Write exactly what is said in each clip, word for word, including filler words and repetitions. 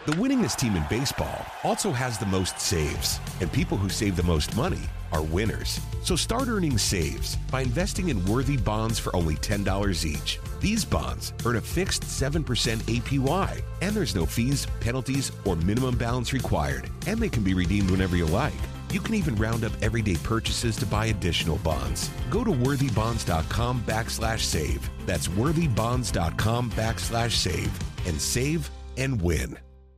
The winningest team in baseball also has the most saves, and people who save the most money are winners. So start earning saves by investing in worthy bonds for only ten dollars each. These bonds earn a fixed seven percent A P Y, and there's no fees, penalties, or minimum balance required, and they can be redeemed whenever you like. You can even round up everyday purchases to buy additional bonds. Go to worthybonds.com backslash save. That's worthybonds.com backslash save and save and win.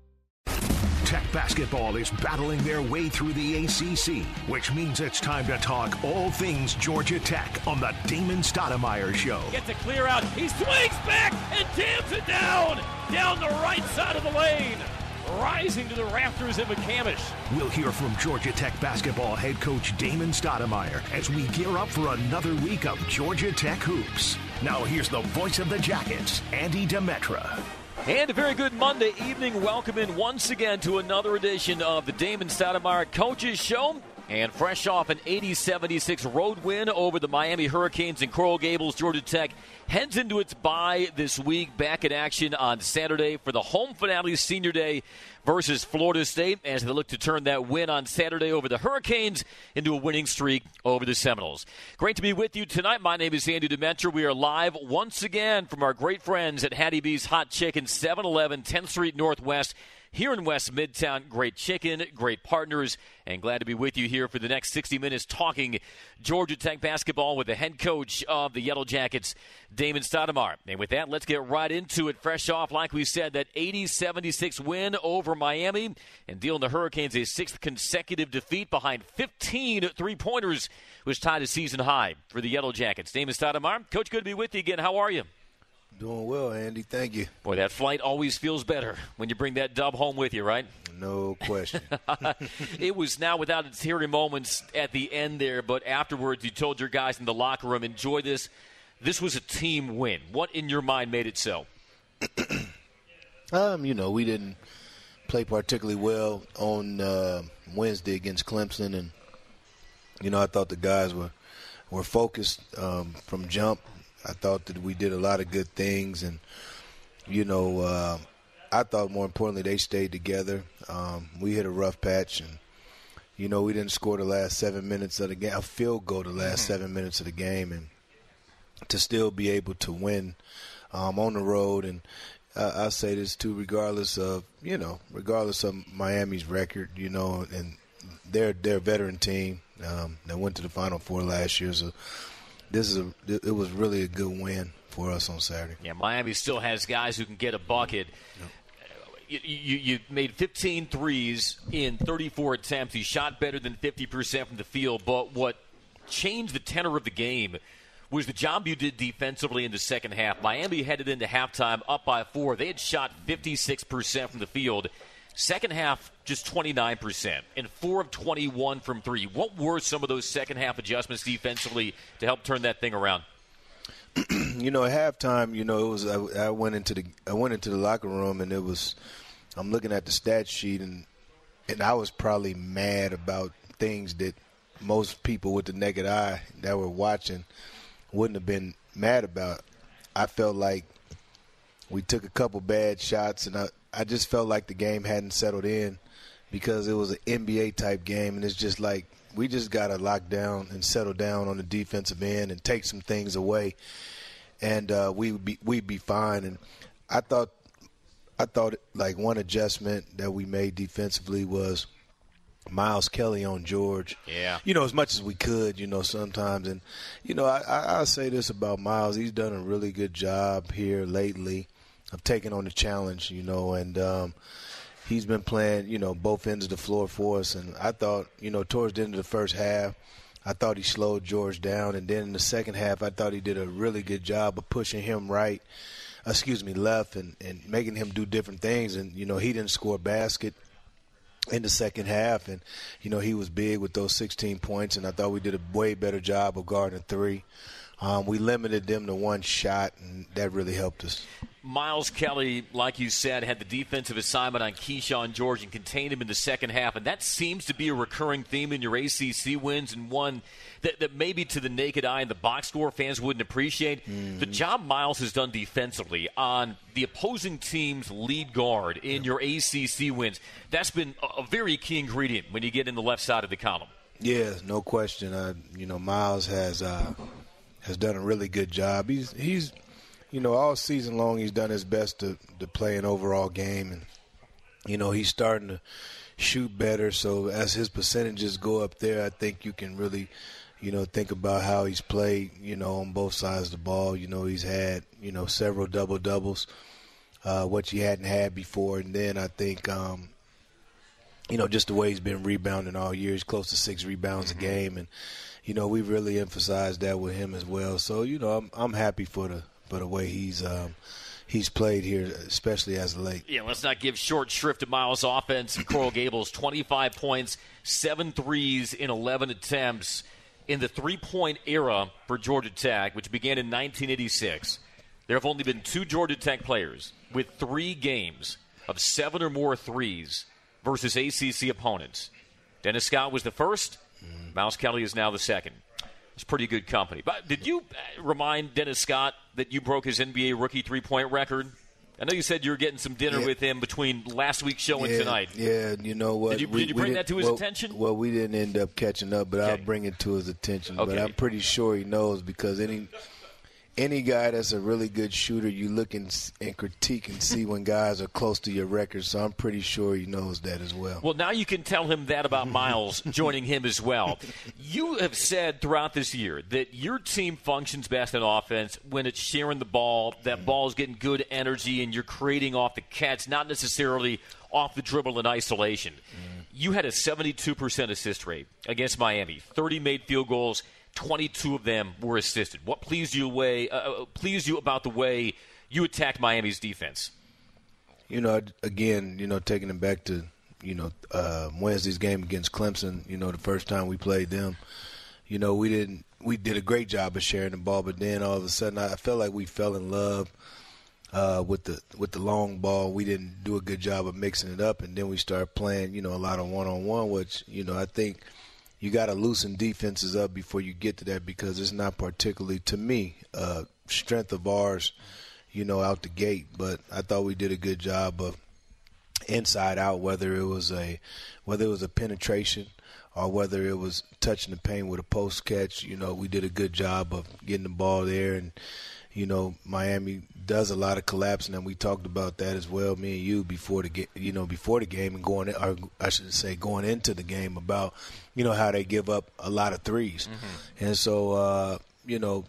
Tech basketball is battling their way through the A C C, which means it's time to talk all things Georgia Tech on the Damon Stoudemire Show. Gets a clear out. He swings back and jams it down, down the right side of the lane. Rising to the rafters in McCamish. We'll hear from Georgia Tech basketball head coach Damon Stoudemire as we gear up for another week of Georgia Tech hoops. Now here's the voice of the Jackets, Andy Demetra. And a very good Monday evening. Welcome in once again to another edition of the Damon Stoudemire Coaches Show. And fresh off an eighty seventy-six road win over the Miami Hurricanes in Coral Gables, Georgia Tech heads into its bye this week, back in action on Saturday for the home finale senior day versus Florida State as they look to turn that win on Saturday over the Hurricanes into a winning streak over the Seminoles. Great to be with you tonight. My name is Andy Demetra. We are live once again from our great friends at Hattie B's Hot Chicken, seven eleven tenth Street Northwest. Here in West Midtown, great chicken, great partners, and glad to be with you here for the next sixty minutes talking Georgia Tech basketball with the head coach of the Yellow Jackets, Damon Stoudemire. And with that, let's get right into it. Fresh off, like we said, that eighty seventy-six win over Miami and dealing the Hurricanes a sixth consecutive defeat behind fifteen three-pointers, which tied a season high for the Yellow Jackets. Damon Stoudemire, Coach, good to be with you again. How are you? Doing well, Andy. Thank you. Boy, that flight always feels better when you bring that dub home with you, right? No question. It was now without its teary moments at the end there, but afterwards you told your guys in the locker room, enjoy this. This was a team win. What in your mind made it so? um, you know, we didn't play particularly well on uh, Wednesday against Clemson, and, you know, I thought the guys were, were focused um, from jump. I thought that we did a lot of good things, and, you know, uh, I thought more importantly they stayed together. Um, we hit a rough patch, and, you know, we didn't score the last seven minutes of the game, a field goal the last mm-hmm. seven minutes of the game, and to still be able to win um, on the road. And uh, I say this too, regardless of, you know, regardless of Miami's record, you know, and they're, they're a veteran team um, that went to the Final Four last year, so This is a, it was really a good win for us on Saturday. Yeah, Miami still has guys who can get a bucket. Yep. You, you, you made fifteen threes in thirty-four attempts. You shot better than fifty percent from the field. But what changed the tenor of the game was the job you did defensively in the second half. Miami headed into halftime up by four. They had shot fifty-six percent from the field. Second half, just twenty-nine percent, and four of twenty-one from three. What were some of those second half adjustments defensively to help turn that thing around? You know, at halftime, you know, it was I, I went into the I went into the locker room, and it was I'm looking at the stat sheet, and and I was probably mad about things that most people with the naked eye that were watching wouldn't have been mad about. I felt like we took a couple bad shots, and I. I just felt like the game hadn't settled in because it was an N B A-type game, and it's just like we just got to lock down and settle down on the defensive end and take some things away, and uh, we would be we'd be fine. And I thought, I thought like one adjustment that we made defensively was Miles Kelly on George. Yeah. You know, as much as we could, you know, sometimes. And, you know, I, I, I'll say this about Miles. He's done a really good job here lately of taking on the challenge, you know, and um, he's been playing, you know, both ends of the floor for us. And I thought, you know, towards the end of the first half, I thought he slowed George down. And then in the second half, I thought he did a really good job of pushing him right, excuse me, left, and, and making him do different things. And, you know, he didn't score a basket in the second half. And, you know, he was big with those sixteen points. And I thought we did a way better job of guarding three. um, we limited them to one shot, and that really helped us. Miles Kelly, like you said, had the defensive assignment on Keyshawn George and contained him in the second half, and that seems to be a recurring theme in your A C C wins, and one that, that maybe to the naked eye and the box score fans wouldn't appreciate. Mm-hmm. The job Miles has done defensively on the opposing team's lead guard in your A C C wins, that's been a, a very key ingredient when you get in the left side of the column. Yeah, no question. Uh, you know, Miles has uh, has done a really good job. He's he's You know, all season long he's done his best to, to play an overall game. And, you know, he's starting to shoot better. So as his percentages go up there, I think you can really, you know, think about how he's played, you know, on both sides of the ball. You know, he's had, you know, several double-doubles, uh, which he hadn't had before. And then I think, um, you know, just the way he's been rebounding all year. He's close to six rebounds a game. And, you know, we've really emphasized that with him as well. So, you know, I'm, I'm happy for the – for the way he's um, he's played here, especially as of late. Yeah, let's not give short shrift to Miles' offense. Coral Gables, twenty-five points, seven threes in eleven attempts. In the three-point era for Georgia Tech, which began in nineteen eighty-six, there have only been two Georgia Tech players with three games of seven or more threes versus A C C opponents. Dennis Scott was the first. Mm. Miles Kelly is now the second. It's pretty good company. But did you remind Dennis Scott that you broke his N B A rookie three-point record? I know you said you were getting some dinner yeah. with him between last week's show yeah, and tonight. Yeah, you know what? Did you, we, did you bring that to his well, attention? Well, we didn't end up catching up, but okay. I'll bring it to his attention. Okay. But I'm pretty sure he knows because any any guy that's a really good shooter, you look and, and critique and see when guys are close to your record. So I'm pretty sure he knows that as well. Well, now you can tell him that about Miles joining him as well. You have said throughout this year that your team functions best in offense when it's sharing the ball, that mm. ball is getting good energy, and you're creating off the catch, not necessarily off the dribble in isolation. Mm. You had a seventy-two percent assist rate against Miami, thirty made field goals, twenty-two of them were assisted. What pleased you away, uh, pleased you about the way you attacked Miami's defense? You know, again, you know, taking it back to, you know, uh, Wednesday's game against Clemson, you know, the first time we played them, you know, we didn't, we did a great job of sharing the ball, but then all of a sudden I felt like we fell in love uh, with the with the long ball. We didn't do a good job of mixing it up, and then we started playing, you know, a lot of one-on-one, which, you know, I think – you got to loosen defenses up before you get to that because it's not particularly, to me, uh, strength of ours, you know, out the gate. But I thought we did a good job of inside out, whether it was a whether it was a penetration or whether it was touching the paint with a post catch. You know, we did a good job of getting the ball there. And, you know, Miami does a lot of collapsing, and we talked about that as well, me and you, before the game, you know, before the game and going, in, or I should say going into the game about, you know, how they give up a lot of threes. Mm-hmm. And so, uh, you know,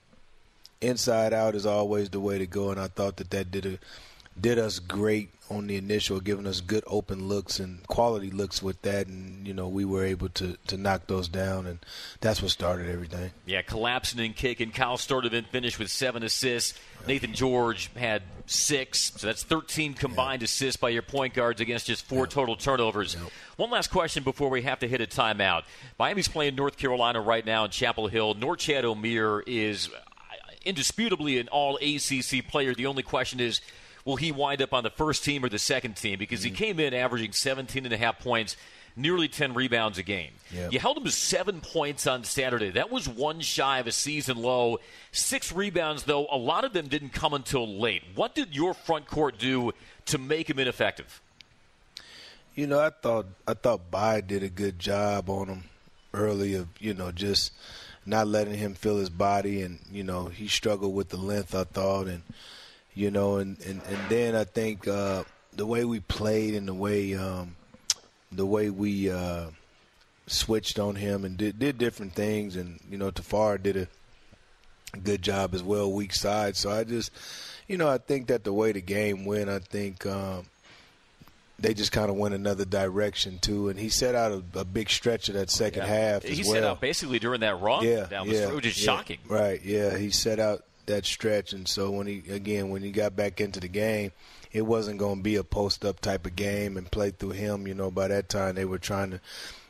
inside out is always the way to go, and I thought that that did a, did us great on the initial, giving us good open looks and quality looks with that, and, you know, we were able to, to knock those down, and that's what started everything. Yeah, collapsing and kicking. Kyle Sturdivant finished with seven assists. Nathan George had six, so that's thirteen combined yep. assists by your point guards against just four yep. total turnovers. Yep. One last question before we have to hit a timeout. Miami's playing North Carolina right now in Chapel Hill. Norchad Omier is indisputably an all-A C C player. The only question is, will he wind up on the first team or the second team? Because mm-hmm. he came in averaging seventeen and a half points, nearly ten rebounds a game. Yep. You held him to seven points on Saturday. That was one shy of a season low. Six rebounds, though. A lot of them didn't come until late. What did your front court do to make him ineffective? You know, I thought I thought Bai did a good job on him early of, you know, just not letting him feel his body. And, you know, he struggled with the length, I thought. And, you know, and, and, and then I think uh, the way we played and the way um, the way we uh, switched on him and did, did different things. And, you know, Tafar did a good job as well, weak side. So I just, you know, I think that the way the game went, I think um, they just kind of went another direction too. And he set out a, a big stretch of that second yeah. half as he well. He set out basically during that run yeah, down the yeah, stretch, which is yeah, shocking. Right, yeah. He set out that stretch. And so when he, again, when he got back into the game, it wasn't going to be a post-up type of game and play through him. You know, by that time they were trying to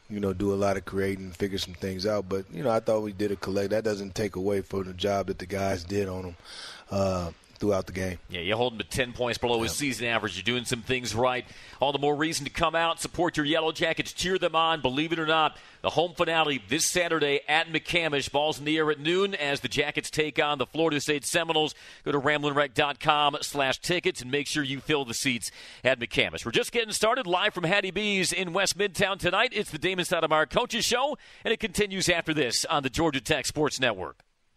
you know, do a lot of creating, figure some things out. But, you know, I thought we did a collect. That doesn't take away from the job that the guys did on them uh, throughout the game. Yeah, you hold him at ten points below his season average. You're doing some things right. All the more reason to come out, support your Yellow Jackets, cheer them on. Believe it or not, the home finale this Saturday at McCamish. Ball's in the air at noon as the Jackets take on the Florida State Seminoles. Go to ramblin wreck dot com slash tickets and make sure you fill the seats at McCamish. We're just getting started live from Hattie B's in West Midtown tonight. It's the Damon Stoudemire Coaches Show, and it continues after this on the Georgia Tech Sports Network.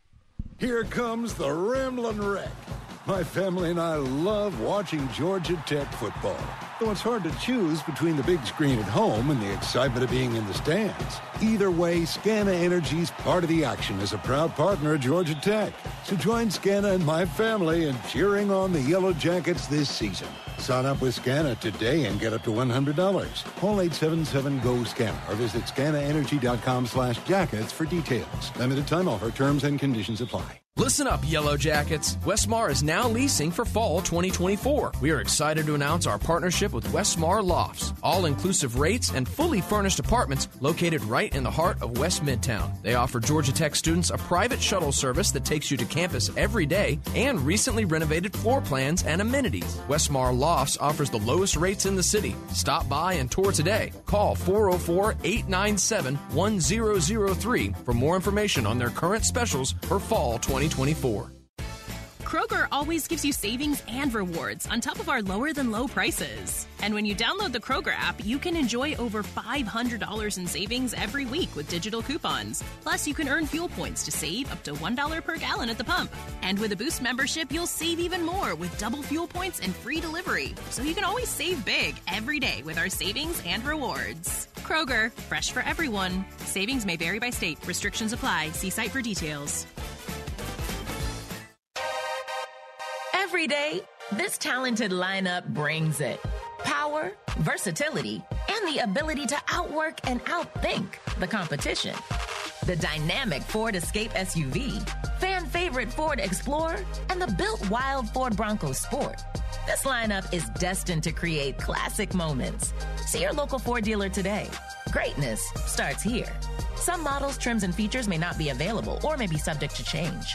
Here comes the Ramblin' Wreck. My family and I love watching Georgia Tech football, though it's hard to choose between the big screen at home and the excitement of being in the stands. Either way, Scana Energy's part of the action as a proud partner of Georgia Tech. So join Scana and my family in cheering on the Yellow Jackets this season. Sign up with Scana today and get up to one hundred dollars. Call eight seven seven, G O, SCANA or visit scana energy dot com slash jackets for details. Limited time offer. Terms and conditions apply. Listen up, Yellow Jackets. Westmar is now leasing for fall twenty twenty-four. We are excited to announce our partnership with Westmar Lofts. All-inclusive rates and fully furnished apartments located right in the heart of West Midtown. They offer Georgia Tech students a private shuttle service that takes you to campus every day and recently renovated floor plans and amenities. Westmar Lofts offers the lowest rates in the city. Stop by and tour today. Call four oh four, eight nine seven, one oh oh three for more information on their current specials for fall twenty twenty-four. Kroger always gives you savings and rewards on top of our lower-than-low prices. And when you download the Kroger app, you can enjoy over five hundred dollars in savings every week with digital coupons. Plus, you can earn fuel points to save up to one dollar per gallon at the pump. And with a Boost membership, you'll save even more with double fuel points and free delivery. So you can always save big every day with our savings and rewards. Kroger, fresh for everyone. Savings may vary by state. Restrictions apply. See site for details. Every day, this talented lineup brings it. Power, versatility, and the ability to outwork and outthink the competition. The dynamic Ford Escape S U V, fan favorite Ford Explorer, and the built wild Ford Bronco Sport. This lineup is destined to create classic moments. See your local Ford dealer today. Greatness starts here. Some models, trims, and features may not be available or may be subject to change.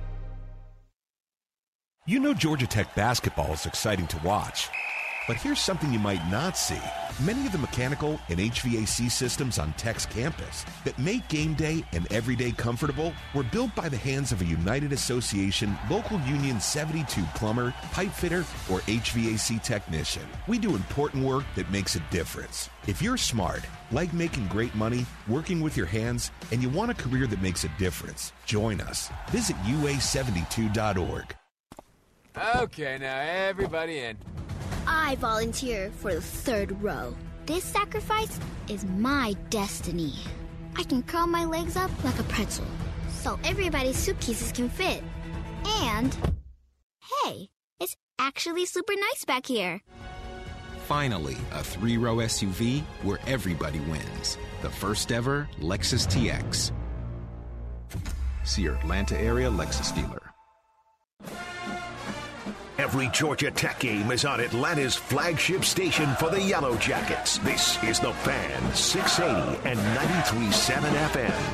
You know Georgia Tech basketball is exciting to watch, but here's something you might not see. Many of the mechanical and H V A C systems on Tech's campus that make game day and everyday comfortable were built by the hands of a United Association Local Union seventy-two plumber, pipe fitter, or H V A C technician. We do important work that makes a difference. If you're smart, like making great money, working with your hands, and you want a career that makes a difference, join us. Visit U A seventy-two dot org. Okay, now everybody in. I volunteer for the third row. This sacrifice is my destiny. I can curl my legs up like a pretzel, so everybody's suitcases can fit. And, hey, it's actually super nice back here. Finally, a three-row S U V where everybody wins. The first ever Lexus T X. See your Atlanta area Lexus dealer. Every Georgia Tech game is on Atlanta's flagship station for the Yellow Jackets. This is The Fan, six eighty and ninety-three point seven F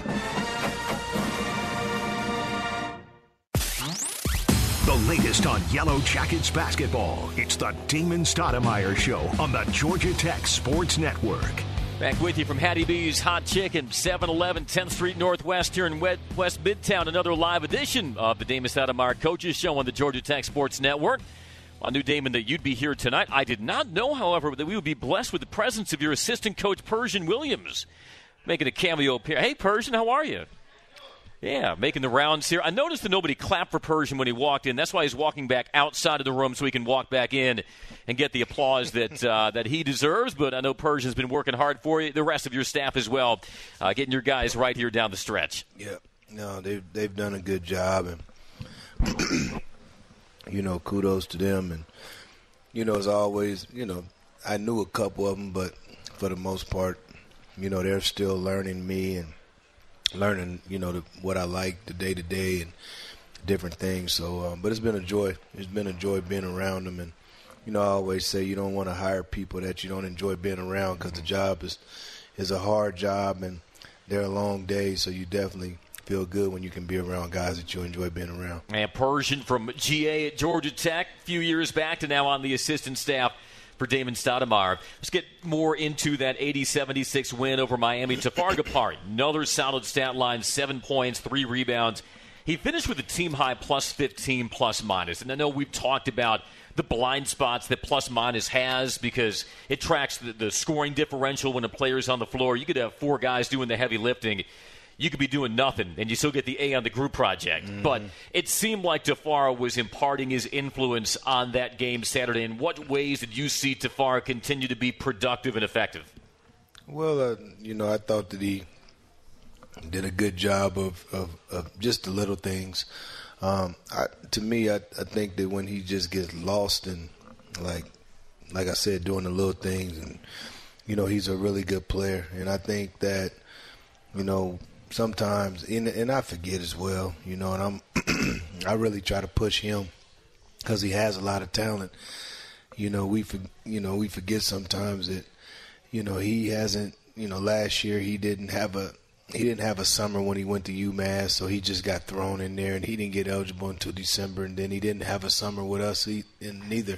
M. The latest on Yellow Jackets basketball. It's the Damon Stoudemire Show on the Georgia Tech Sports Network. Back with you from Hattie B's Hot Chicken, seven eleven tenth Street Northwest here in West Midtown. Another live edition of the Damon Stoudemire Coaches Show on the Georgia Tech Sports Network. I knew, Damon, that you'd be here tonight. I did not know, however, that we would be blessed with the presence of your assistant coach, Persian Williams, making a cameo appearance. Hey, Persian, how are you? Yeah, making the rounds here. I noticed that nobody clapped for Persian when he walked in. That's why he's walking back outside of the room so he can walk back in and get the applause that uh, that he deserves. But I know Persian's been working hard for you, the rest of your staff as well, uh, getting your guys right here down the stretch. Yeah, no, they've, they've done a good job. And, you know, kudos to them. And, you know, as always, you know, I knew a couple of them, but for the most part, you know, they're still learning me and learning, you know, the, what I like, the day-to-day and different things. So, um, but it's been a joy. It's been a joy being around them. And, you know, I always say you don't want to hire people that you don't enjoy being around because the job is is a hard job, and they're a long day, so you definitely feel good when you can be around guys that you enjoy being around. And Persian from G A at Georgia Tech a few years back to now on the assistant staff for Damon Stoudemire. Let's get more into that eighty seventy-six win over Miami. Tafari Gapari, another solid stat line, seven points, three rebounds. He finished with a team-high plus fifteen plus-minus. And I know we've talked about the blind spots that plus-minus has because it tracks the, the scoring differential when a player's on the floor. You could have four guys doing the heavy lifting. You could be doing nothing, and you still get the A on the group project. Mm-hmm. But it seemed like Tafari was imparting his influence on that game Saturday. In what ways did you see Tafari continue to be productive and effective? Well, uh, you know, I thought that he did a good job of, of, of just the little things. Um, I, to me, I, I think that when he just gets lost in, like, like I said, doing the little things, and you know, he's a really good player. And I think that, you know, sometimes, and, and I forget as well, you know, and I'm, I really try to push him because he has a lot of talent. You know, we, you know, we forget sometimes that, you know, he hasn't, you know, last year he didn't have a, he didn't have a summer when he went to UMass, so he just got thrown in there, and he didn't get eligible until December, and then he didn't have a summer with us in neither,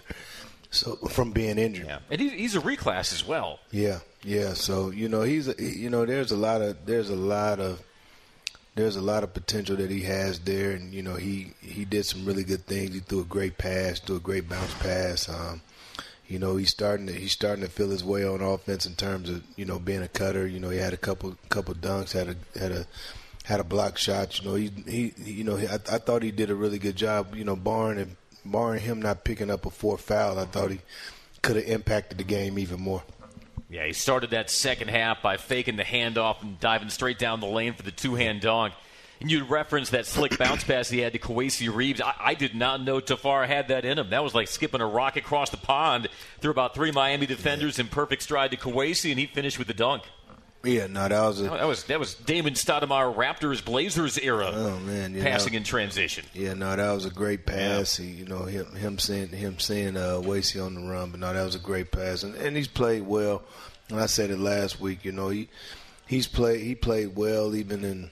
so from being injured. Yeah, and he's a reclass as well. Yeah, yeah. So you know, he's a, you know, there's a lot of there's a lot of there's a lot of potential that he has there, and you know, he he did some really good things. He threw a great pass, threw a great bounce pass. Um, You know, he's starting to he's starting to feel his way on offense in terms of, you know, being a cutter. You know, he had a couple couple dunks, had a had a had a block shot. You know, he he you know he, I, I thought he did a really good job. You know, barring him, barring him not picking up a fourth foul, I thought he could have impacted the game even more. Yeah, he started that second half by faking the handoff and diving straight down the lane for the two-hand dunk. And you referenced that slick bounce pass he had to Kwesi Reeves. I, I did not know Tafari had that in him. That was like skipping a rock across the pond through about three Miami defenders in perfect stride to Kwesi, and he finished with the dunk. Yeah, no, that was a, that was that was Damon Stoudemire Raptors Blazers era. Oh man, yeah, passing that, in transition. Yeah, no, that was a great pass. Yeah. He, you know, him him seeing him seeing uh, Kwesi on the run, but no, that was a great pass, and and he's played well. And I said it last week. You know, he he's played he played well even in.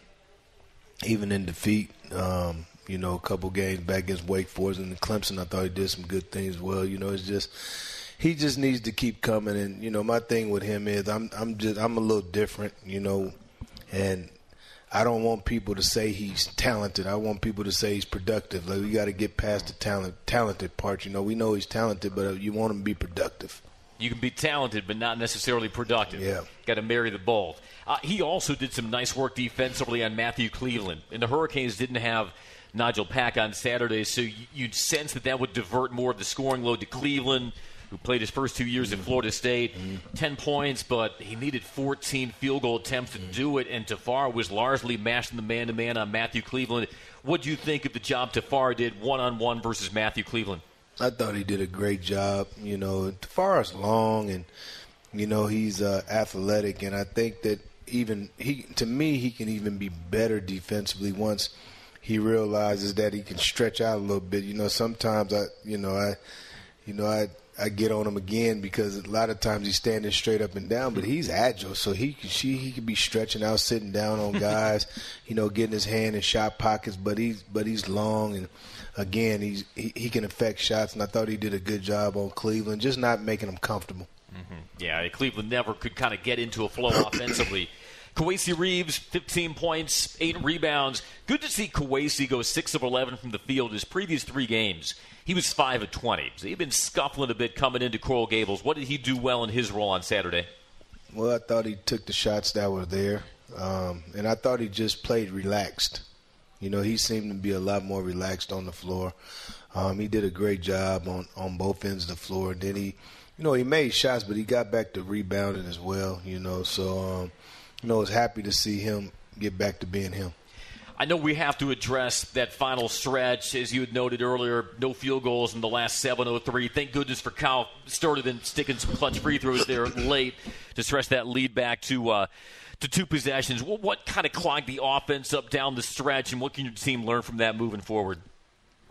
Even in defeat, um, you know, a couple games back against Wake Forest and Clemson, I thought he did some good things well. You know, it's just he just needs to keep coming. And you know, my thing with him is I'm I'm just I'm a little different, you know, and I don't want people to say he's talented. I want people to say he's productive. Like, we got to get past the talent talented part. You know, we know he's talented, but you want him to be productive. You can be talented, but not necessarily productive. Yeah. Got to marry the both. Uh, he also did some nice work defensively on Matthew Cleveland. And the Hurricanes didn't have Nigel Pack on Saturday, so you'd sense that that would divert more of the scoring load to Cleveland, who played his first two years at Florida State. Mm-hmm. Ten points, but he needed fourteen field goal attempts to do it, and Tafari was largely mashing the man-to-man on Matthew Cleveland. What do you think of the job Tafari did one-on-one versus Matthew Cleveland? I thought he did a great job. You know, Tafari's long, and, you know, he's uh, athletic, and I think that even he, to me, he can even be better defensively once he realizes that he can stretch out a little bit. You know, sometimes I, you know, I, you know, I, I get on him again because a lot of times he's standing straight up and down, but he's agile, so he can, she, he could be stretching out, sitting down on guys, you know, getting his hand in shot pockets, but he's, but he's long, and again, he's, he, he can affect shots, and I thought he did a good job on Cleveland, just not making them comfortable. Mm-hmm. Yeah, Cleveland never could kind of get into a flow offensively. Kwesi Reeves, fifteen points, eight rebounds. Good to see Kwesi go six of eleven from the field. His previous three games, he was five of twenty. So he'd been scuffling a bit coming into Coral Gables. What did he do well in his role on Saturday? Well, I thought he took the shots that were there, um, and I thought he just played relaxed. You know, he seemed to be a lot more relaxed on the floor. Um, he did a great job on, on both ends of the floor. And then he, you know, he made shots, but he got back to rebounding as well, you know. So, um, you know, I was happy to see him get back to being him. I know we have to address that final stretch. As you had noted earlier, no field goals in the last seven oh three. Thank goodness for Kyle Sturtevant sticking some clutch free throws there late to stretch that lead back to uh, to two possessions. What, what kind of clogged the offense up down the stretch, and what can your team learn from that moving forward?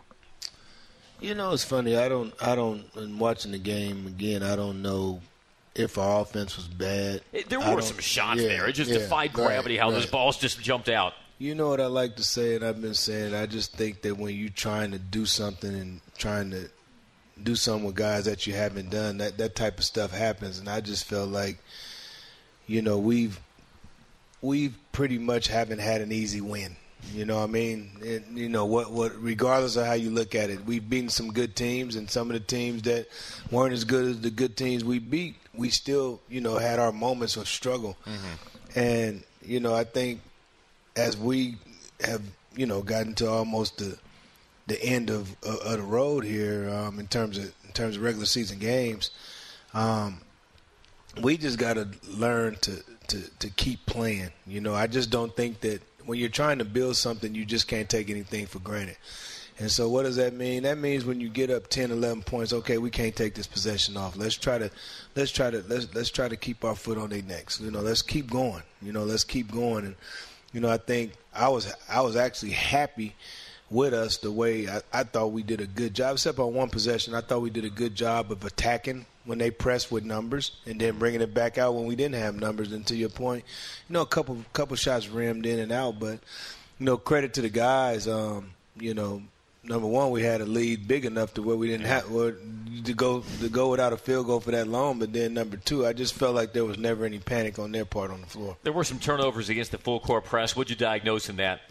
You know, it's funny. I don't, I don't, in watching the game, again, I don't know if our offense was bad. It, there were some shots yeah, there. It just yeah, defied gravity right, how right. those balls just jumped out. You know what I like to say, and I've been saying, I just think that when you're trying to do something and trying to do something with guys that you haven't done, that, that type of stuff happens. And I just felt like, you know, we've we've pretty much haven't had an easy win. You know what I mean? And, you know, what, what regardless of how you look at it, we've beaten some good teams, and some of the teams that weren't as good as the good teams we beat, we still, you know, had our moments of struggle. Mm-hmm. And, you know, I think as we have, you know, gotten to almost the the end of, of, of the road here um, in terms of in terms of regular season games, um, we just got to learn to, to, to keep playing. You know, I just don't think that when you're trying to build something, you just can't take anything for granted. And so what does that mean? That means when you get up ten, eleven points, okay, we can't take this possession off. Let's try to let's try to let's let's try to keep our foot on their necks. You know, let's keep going. You know, let's keep going. And you know, I think I was I was actually happy with us the way I, I thought we did a good job. Except on one possession, I thought we did a good job of attacking when they pressed with numbers and then bringing it back out when we didn't have numbers. And to your point, you know, a couple couple shots rimmed in and out. But, you know, credit to the guys. Um, you know, number one, we had a lead big enough to where we didn't have well, to go to go without a field goal for that long. But then number two, I just felt like there was never any panic on their part on the floor. There were some turnovers against the full court press. What'd you diagnose in that?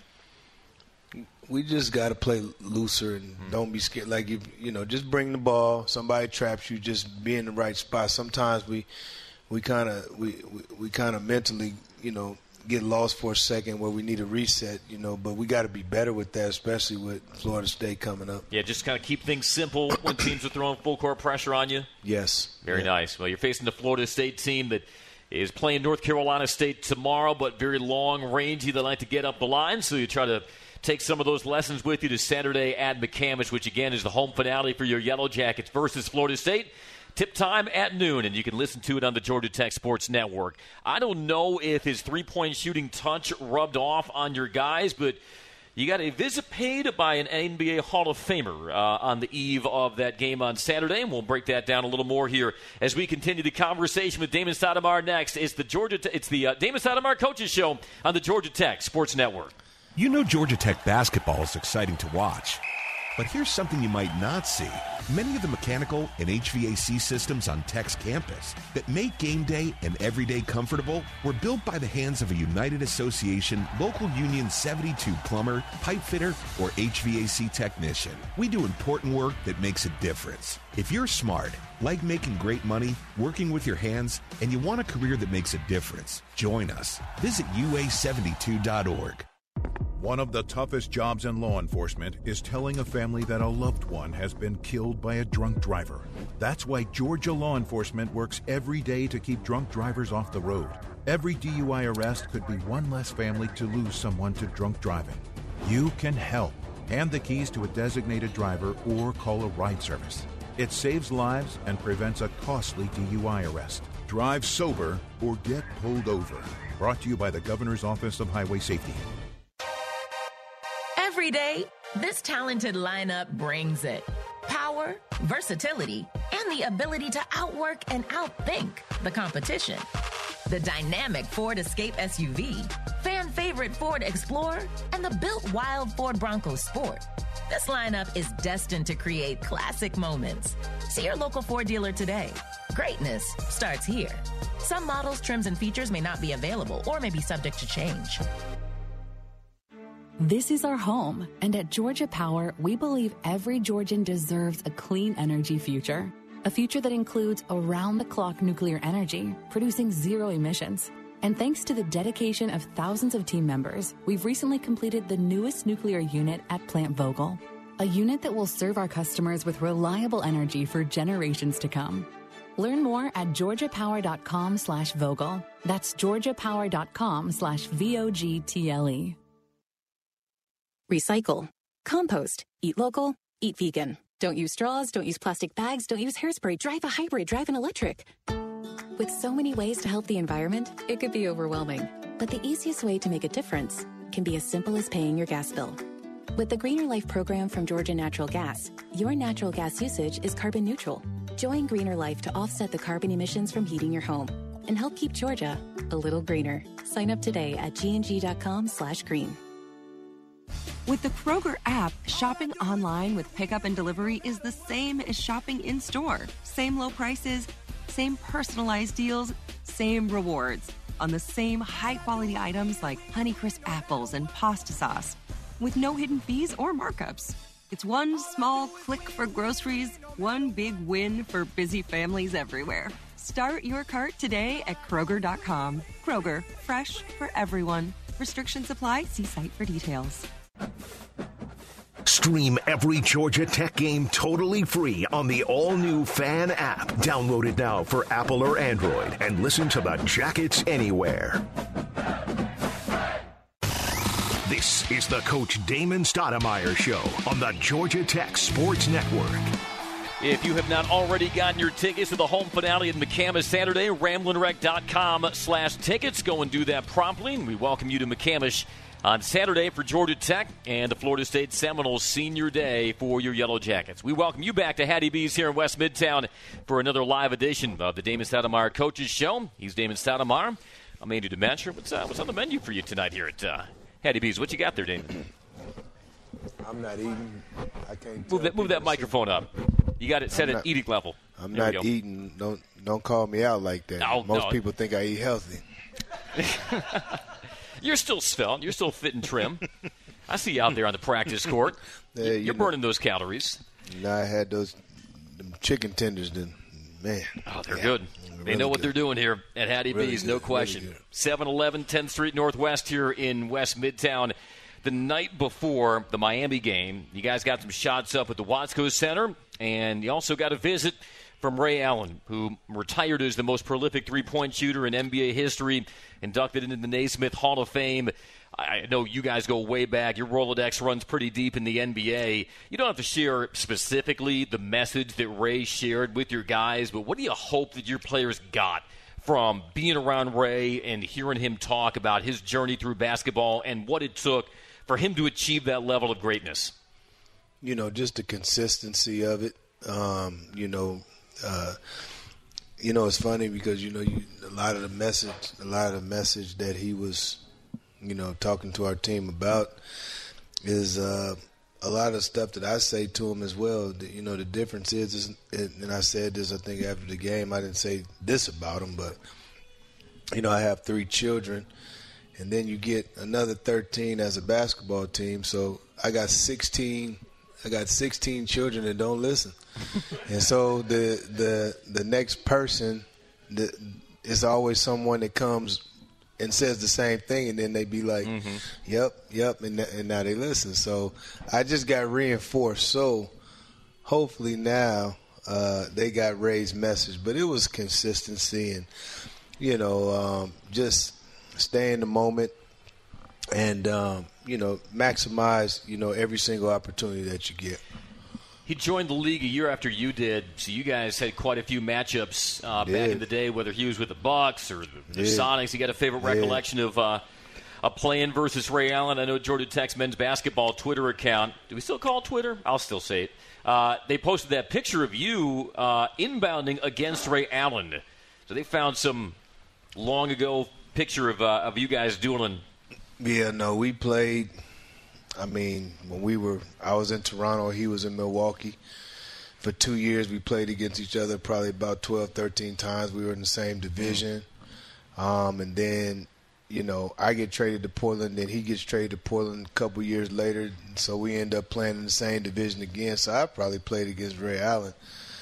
We just got to play looser and mm-hmm. don't be scared. Like, you, you know, just bring the ball. Somebody traps you, just be in the right spot. Sometimes we we kind of we, we, we kind of mentally, you know, get lost for a second where we need a reset, you know, but we got to be better with that, especially with Florida State coming up. Yeah, just kind of keep things simple when teams are throwing full court pressure on you. Yes. Very yeah. nice. Well, you're facing the Florida State team that is playing North Carolina State tomorrow, but very long-rangey. They like to get up the line, so you try to take some of those lessons with you to Saturday at McCamish, which, again, is the home finale for your Yellow Jackets versus Florida State. Tip time at noon, and you can listen to it on the Georgia Tech Sports Network. I don't know if his three-point shooting touch rubbed off on your guys, but you got a visit paid by an N B A Hall of Famer uh, on the eve of that game on Saturday, and we'll break that down a little more here as we continue the conversation with Damon Stoudemire next. It's the Georgia. Te- it's the uh, Damon Stoudemire Coaches Show on the Georgia Tech Sports Network. You know Georgia Tech basketball is exciting to watch. But here's something you might not see. Many of the mechanical and H V A C systems on Tech's campus that make game day and every day comfortable were built by the hands of a United Association Local Union seventy-two plumber, pipe fitter, or H V A C technician. We do important work that makes a difference. If you're smart, like making great money, working with your hands, and you want a career that makes a difference, join us. Visit U A seventy-two dot org. One of the toughest jobs in law enforcement is telling a family that a loved one has been killed by a drunk driver. That's why Georgia law enforcement works every day to keep drunk drivers off the road. Every D U I arrest could be one less family to lose someone to drunk driving. You can help. Hand the keys to a designated driver or call a ride service. It saves lives and prevents a costly D U I arrest. Drive sober or get pulled over. Brought to you by the Governor's Office of Highway Safety. Every day, this talented lineup brings it. Power, versatility, and the ability to outwork and outthink the competition. The dynamic Ford Escape S U V, fan favorite Ford Explorer, and the built wild Ford Bronco Sport. This lineup is destined to create classic moments. See your local Ford dealer today. Greatness starts here. Some models, trims, and features may not be available or may be subject to change. This is our home, and at Georgia Power, we believe every Georgian deserves a clean energy future. A future that includes around-the-clock nuclear energy, producing zero emissions. And thanks to the dedication of thousands of team members, we've recently completed the newest nuclear unit at Plant Vogtle, a unit that will serve our customers with reliable energy for generations to come. Learn more at georgiapower.com slash Vogtle. That's georgiapower.com slash V O G T L E. Recycle. Compost. Eat local. Eat vegan. Don't use straws. Don't use plastic bags. Don't use hairspray. Drive a hybrid. Drive an electric. With so many ways to help the environment, it could be overwhelming. But the easiest way to make a difference can be as simple as paying your gas bill. With the Greener Life program from Georgia Natural Gas, your natural gas usage is carbon neutral. Join Greener Life to offset the carbon emissions from heating your home and help keep Georgia a little greener. Sign up today at gng.com slash green. With the Kroger app, shopping online with pickup and delivery is the same as shopping in-store. Same low prices, same personalized deals, same rewards on the same high-quality items like Honeycrisp apples and pasta sauce, with no hidden fees or markups. It's one small click for groceries, one big win for busy families everywhere. Start your cart today at Kroger dot com. Kroger, fresh for everyone. Restrictions apply. See site for details. Stream every Georgia Tech game totally free on the all-new Fan app. Download it now for Apple or Android and listen to the Jackets anywhere. This is the Coach Damon Stoudemire Show on the Georgia Tech Sports Network. If you have not already gotten your tickets to the home finale at McCamish Saturday, ramblin wreck dot com slash tickets. Go and do that promptly. And we welcome you to McCamish on Saturday for Georgia Tech and the Florida State Seminoles Senior Day for your Yellow Jackets. We welcome you back to Hattie B's here in West Midtown for another live edition of the Damon Stoudemire Coaches Show. He's Damon Stoudemire. I'm Andy Demetcher. What's, uh, what's on the menu for you tonight here at uh, Hattie B's? What you got there, Damon? I'm not eating. I can't move that, move that microphone up. You got it set I'm at not, eating level. I'm there not eating. Don't don't call me out like that. No, Most no. people think I eat healthy. You're still svelte. You're still fit and trim. I see you out there on the practice court. Yeah, You're you burning know, those calories. You know, I had those them chicken tenders. Then, man. Oh, they're yeah, good. They really know what good. they're doing here at Hattie Really B's, good, no really question. good. seven eleven tenth Street Northwest here in West Midtown. The night before the Miami game, you guys got some shots up at the Watsco Center, and you also got a visit from Ray Allen, who retired as the most prolific three-point shooter in N B A history, inducted into the Naismith Hall of Fame. I know you guys go way back. Your Rolodex runs pretty deep in the N B A. You don't have to share specifically the message that Ray shared with your guys, but what do you hope that your players got from being around Ray and hearing him talk about his journey through basketball and what it took for him to achieve that level of greatness? You know, just the consistency of it. Um, you know, uh, you know, it's funny because, you know, you, a lot of the message, a lot of the message that he was, you know, talking to our team about is uh, a lot of stuff that I say to him as well. The, you know, the difference is, is, and I said this, I think, after the game, I didn't say this about him, but, you know, I have three children, and then you get another thirteen as a basketball team. So I got sixteen. I got sixteen children that don't listen, and so the the the next person, the, it's always someone that comes and says the same thing, and then they be like, mm-hmm. "Yep, yep," and and now they listen. So I just got reinforced. So hopefully now uh, they got Ray's message, but it was consistency and you know um, just stay in the moment and um, you know maximize you know every single opportunity that you get. He joined the league a year after you did, so you guys had quite a few matchups uh, back in the day, whether he was with the Bucks or the, the Yeah. Sonics. You got a favorite Yeah. recollection of uh, a play-in versus Ray Allen? I know Georgia Tech's men's basketball Twitter account. Do we still call it Twitter? I'll still say it. Uh, they posted that picture of you uh, inbounding against Ray Allen. So they found some long ago picture of uh, of you guys dueling. Yeah, no, we played. I mean, when we were, I was in Toronto, he was in Milwaukee. For two years, we played against each other probably about twelve, thirteen times. We were in the same division. Um, and then, you know, I get traded to Portland, then he gets traded to Portland a couple years later. So we end up playing in the same division again. So I probably played against Ray Allen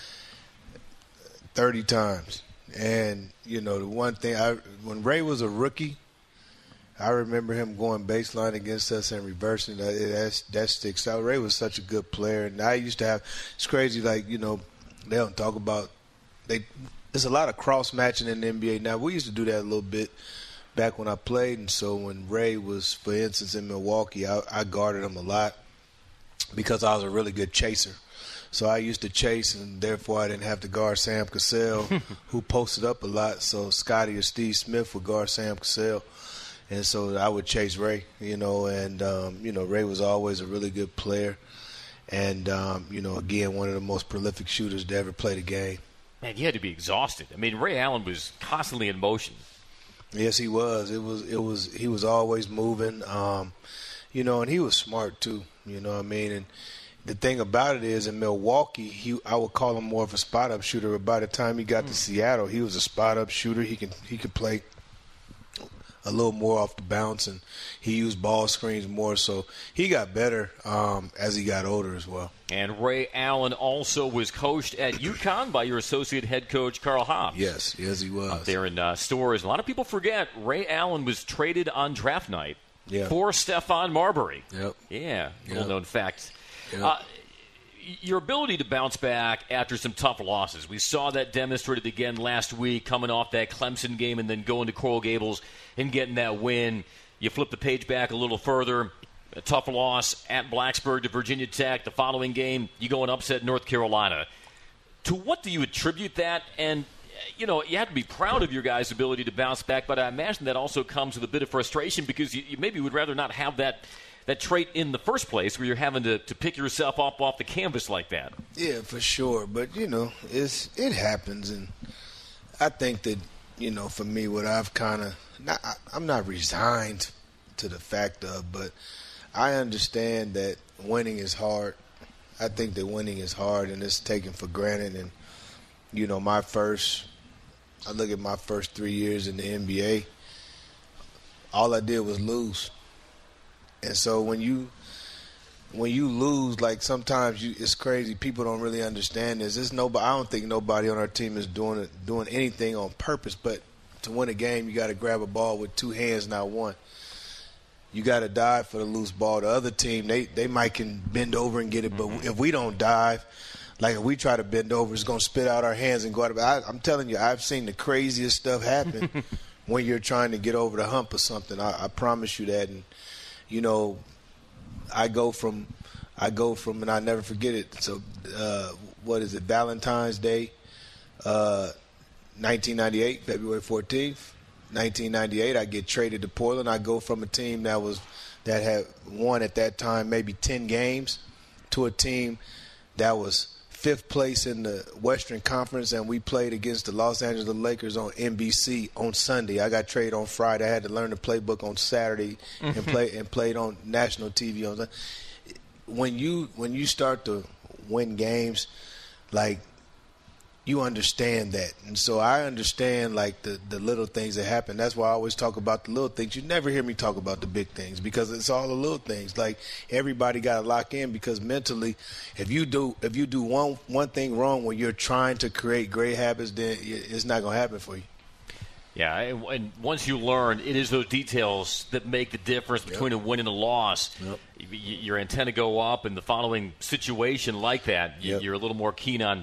thirty times. And, you know, the one thing, I when Ray was a rookie, I remember him going baseline against us and reversing. That, that, that sticks out. Ray was such a good player. And I used to have – it's crazy, like, you know, they don't talk about – they. There's a lot of cross-matching in the N B A now. We used to do that a little bit back when I played. And so when Ray was, for instance, in Milwaukee, I, I guarded him a lot because I was a really good chaser. So I used to chase, and therefore I didn't have to guard Sam Cassell, who posted up a lot. So Scotty or Steve Smith would guard Sam Cassell. And so I would chase Ray, you know, and, um, you know, Ray was always a really good player. And, um, you know, again, one of the most prolific shooters to ever play the game. Man, he had to be exhausted. I mean, Ray Allen was constantly in motion. Yes, he was. It was. It was. He was always moving. Um, you know, and he was smart too. You know what I mean? And the thing about it is, in Milwaukee, he I would call him more of a spot up shooter. But by the time he got mm. to Seattle, he was a spot up shooter. He can he could play a little more off the bounce, and he used ball screens more. So he got better um, as he got older as well. And Ray Allen also was coached at UConn by your associate head coach, Carl Hobbs. Yes, yes, he was. Up there in uh, Storrs. A lot of people forget Ray Allen was traded on draft night yeah. for Stephon Marbury. Yep. Yeah, yep. little-known fact. Yep. Uh, your ability to bounce back after some tough losses. We saw that demonstrated again last week, coming off that Clemson game and then going to Coral Gables and getting that win. You flip the page back a little further. A tough loss at Blacksburg to Virginia Tech. The following game, you go and upset North Carolina. To what do you attribute that? And, you know, you have to be proud of your guys' ability to bounce back, but I imagine that also comes with a bit of frustration because you, you maybe would rather not have that that trait in the first place where you're having to, to pick yourself up off the canvas like that. Yeah, for sure. But, you know, it's it happens. And I think that, you know, for me, what I've kind of – I'm not resigned to the fact of, but I understand that winning is hard. I think that winning is hard and it's taken for granted. And, you know, my first – I look at my first three years in the N B A, all I did was lose. And so when you when you lose, like sometimes you, it's crazy. People don't really understand this. It's nobody. I don't think nobody on our team is doing it, doing anything on purpose. But to win a game, you got to grab a ball with two hands, not one. You got to dive for the loose ball. The other team, they they might can bend over and get it, but mm-hmm. if we don't dive, like if we try to bend over, it's gonna spit out our hands and go out. I, I'm telling you, I've seen the craziest stuff happen when you're trying to get over the hump or something. I, I promise you that. And you know, I go from, I go from, and I never forget it. So, uh, what is it? Valentine's Day, uh, nineteen ninety-eight, February fourteenth, nineteen ninety-eight. I get traded to Portland. I go from a team that was, that had won at that time maybe ten games, to a team that was fifth place in the Western Conference, and we played against the Los Angeles Lakers on N B C on Sunday. I got traded on Friday. I had to learn the playbook on Saturday and play and played on national T V on Sunday. When you when you start to win games, like, you understand that. And so I understand, like, the, the little things that happen. That's why I always talk about the little things. You never hear me talk about the big things because it's all the little things. Like, everybody got to lock in because mentally, if you do if you do one one thing wrong when you're trying to create great habits, then it's not going to happen for you. Yeah, and once you learn, it is those details that make the difference between yep. a win and a loss. Yep. Your antenna go up in the following situation like that. Yep. You're a little more keen on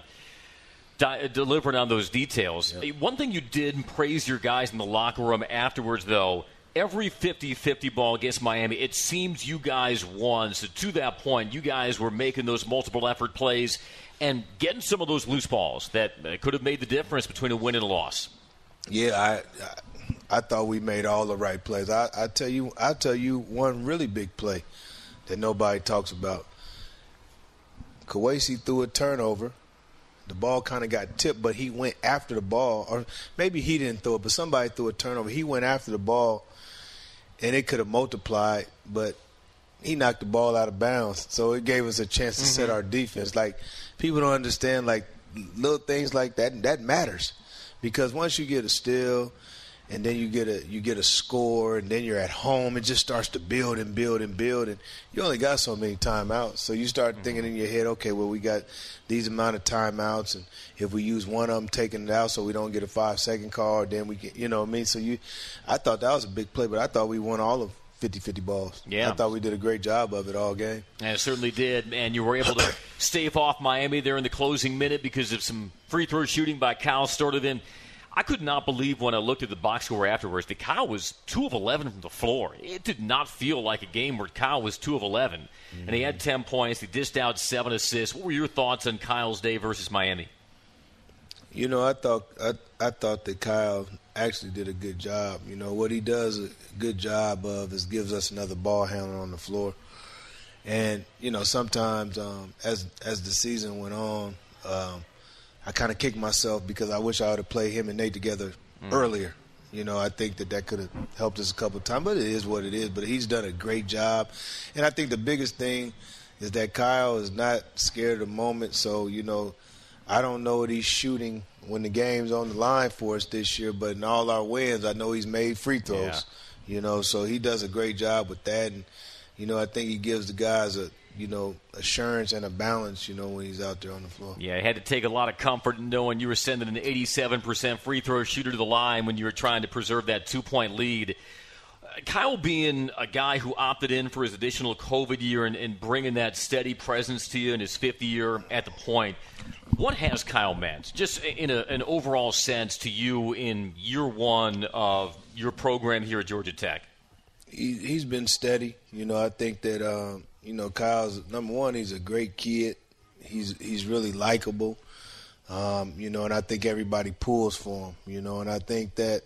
Di- delivering on those details. Yep. One thing you did and praise your guys in the locker room afterwards, though, every fifty-fifty ball against Miami, it seems you guys won. So to that point, you guys were making those multiple effort plays and getting some of those loose balls that could have made the difference between a win and a loss. Yeah, I I, I thought we made all the right plays. I, I tell you, I tell you one really big play that nobody talks about. Kawasi threw a turnover. The ball kind of got tipped, but he went after the ball. Or maybe he didn't throw it, but somebody threw a turnover. He went after the ball, and it could have multiplied, but he knocked the ball out of bounds. So it gave us a chance to mm-hmm. set our defense. Like, people don't understand, like, little things like that, that matters. Because once you get a steal and then you get a you get a score and then you're at home, it just starts to build and build and build. And you only got so many timeouts. So you start mm-hmm. thinking in your head, okay, well, we got these amount of timeouts, and if we use one of them, taking it out so we don't get a five-second call, then we get, you know what I mean? So you, I thought that was a big play, but I thought we won all of fifty-fifty balls. Yeah. I thought we did a great job of it all game. And it certainly did. And you were able to stave off Miami there in the closing minute because of some free throw shooting by Kyle Sturdivant. I could not believe when I looked at the box score afterwards that Kyle was two of eleven from the floor. It did not feel like a game where Kyle was two of eleven. Mm-hmm. And he had ten points. He dished out seven assists. What were your thoughts on Kyle's day versus Miami? You know, I thought I, I thought that Kyle actually did a good job. You know, what he does a good job of is gives us another ball handler on the floor. And, you know, sometimes um, as as the season went on, um, I kind of kicked myself because I wish I would have played him and Nate together mm. earlier. You know, I think that that could have helped us a couple of times, but it is what it is. But he's done a great job. And I think the biggest thing is that Kyle is not scared of the moment. So, you know, I don't know what he's shooting when the game's on the line for us this year, but in all our wins, I know he's made free throws. Yeah. You know, so he does a great job with that. And, you know, I think he gives the guys a, you know, assurance and a balance, you know, when he's out there on the floor. Yeah, I had to take a lot of comfort in knowing you were sending an eighty-seven percent free throw shooter to the line when you were trying to preserve that two-point lead. Uh, Kyle being a guy who opted in for his additional COVID year and, and bringing that steady presence to you in his fifth year at the point, what has Kyle meant, just in a, an overall sense, to you in year one of your program here at Georgia Tech? He, he's been steady. You know, I think that, um, you know, Kyle's, number one, he's a great kid. He's he's really likable, um, you know, and I think everybody pulls for him, you know, and I think that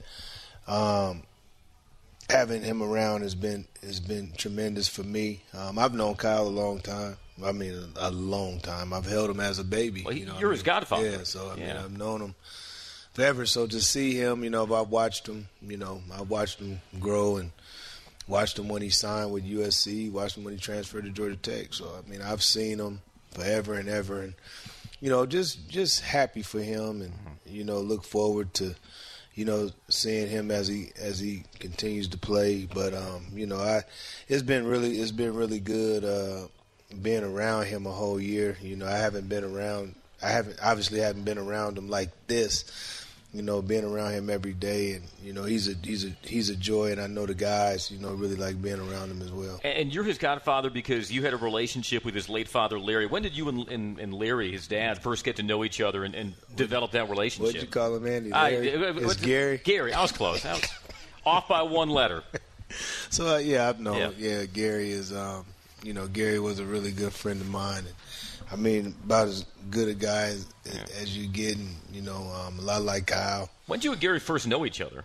um, having him around has been has been tremendous for me. Um, I've known Kyle a long time. I mean, a, a long time. I've held him as a baby. Well, you know you're I mean? his godfather. Yeah, so, I yeah. mean, I've known him forever. So to see him, you know, I've watched him, you know, I watched him grow and watched him when he signed with U S C, watched him when he transferred to Georgia Tech. So, I mean, I've seen him forever and ever. And, you know, just just happy for him and, you know, look forward to, you know, seeing him as he as he continues to play. But, um, you know, I it's been really it's been really good uh, being around him a whole year. You know, I haven't been around I haven't obviously haven't been around him like this. You know, being around him every day, and you know, he's a he's a he's a joy, and I know the guys, you know, really like being around him as well. And you're his godfather because you had a relationship with his late father, Larry. When did you and, and, and Larry, his dad, first get to know each other and, and develop that relationship? What'd you call him, Andy? Larry? Uh, it's Gary. Gary, I was close. I was off by one letter. So uh, yeah, I've known. Yeah. yeah, Gary is. Um, you know, Gary was a really good friend of mine. And, I mean, about as good a guy as, yeah. as you get, and, you know, um, a lot like Kyle. When did you and Gary first know each other?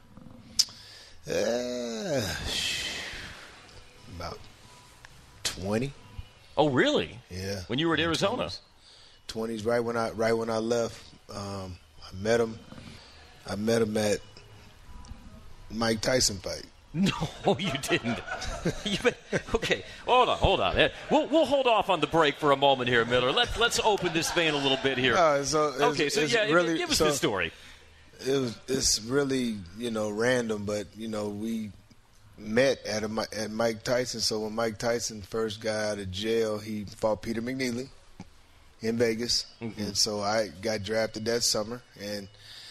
Uh, about twenty. Oh, really? Yeah. When you were at Arizona? twenties, right when I right when I left. Um, I met him. I met him at Mike Tyson fight. No, you didn't. you been, okay, hold on, hold on. We'll we'll hold off on the break for a moment here, Miller. Let's let's open this vein a little bit here. Uh, so it's, okay, so it's yeah, really, give us so the story. It was it's really you know random, but you know we met at a, at Mike Tyson. So when Mike Tyson first got out of jail, he fought Peter McNeely in Vegas, mm-hmm. and so I got drafted that summer, and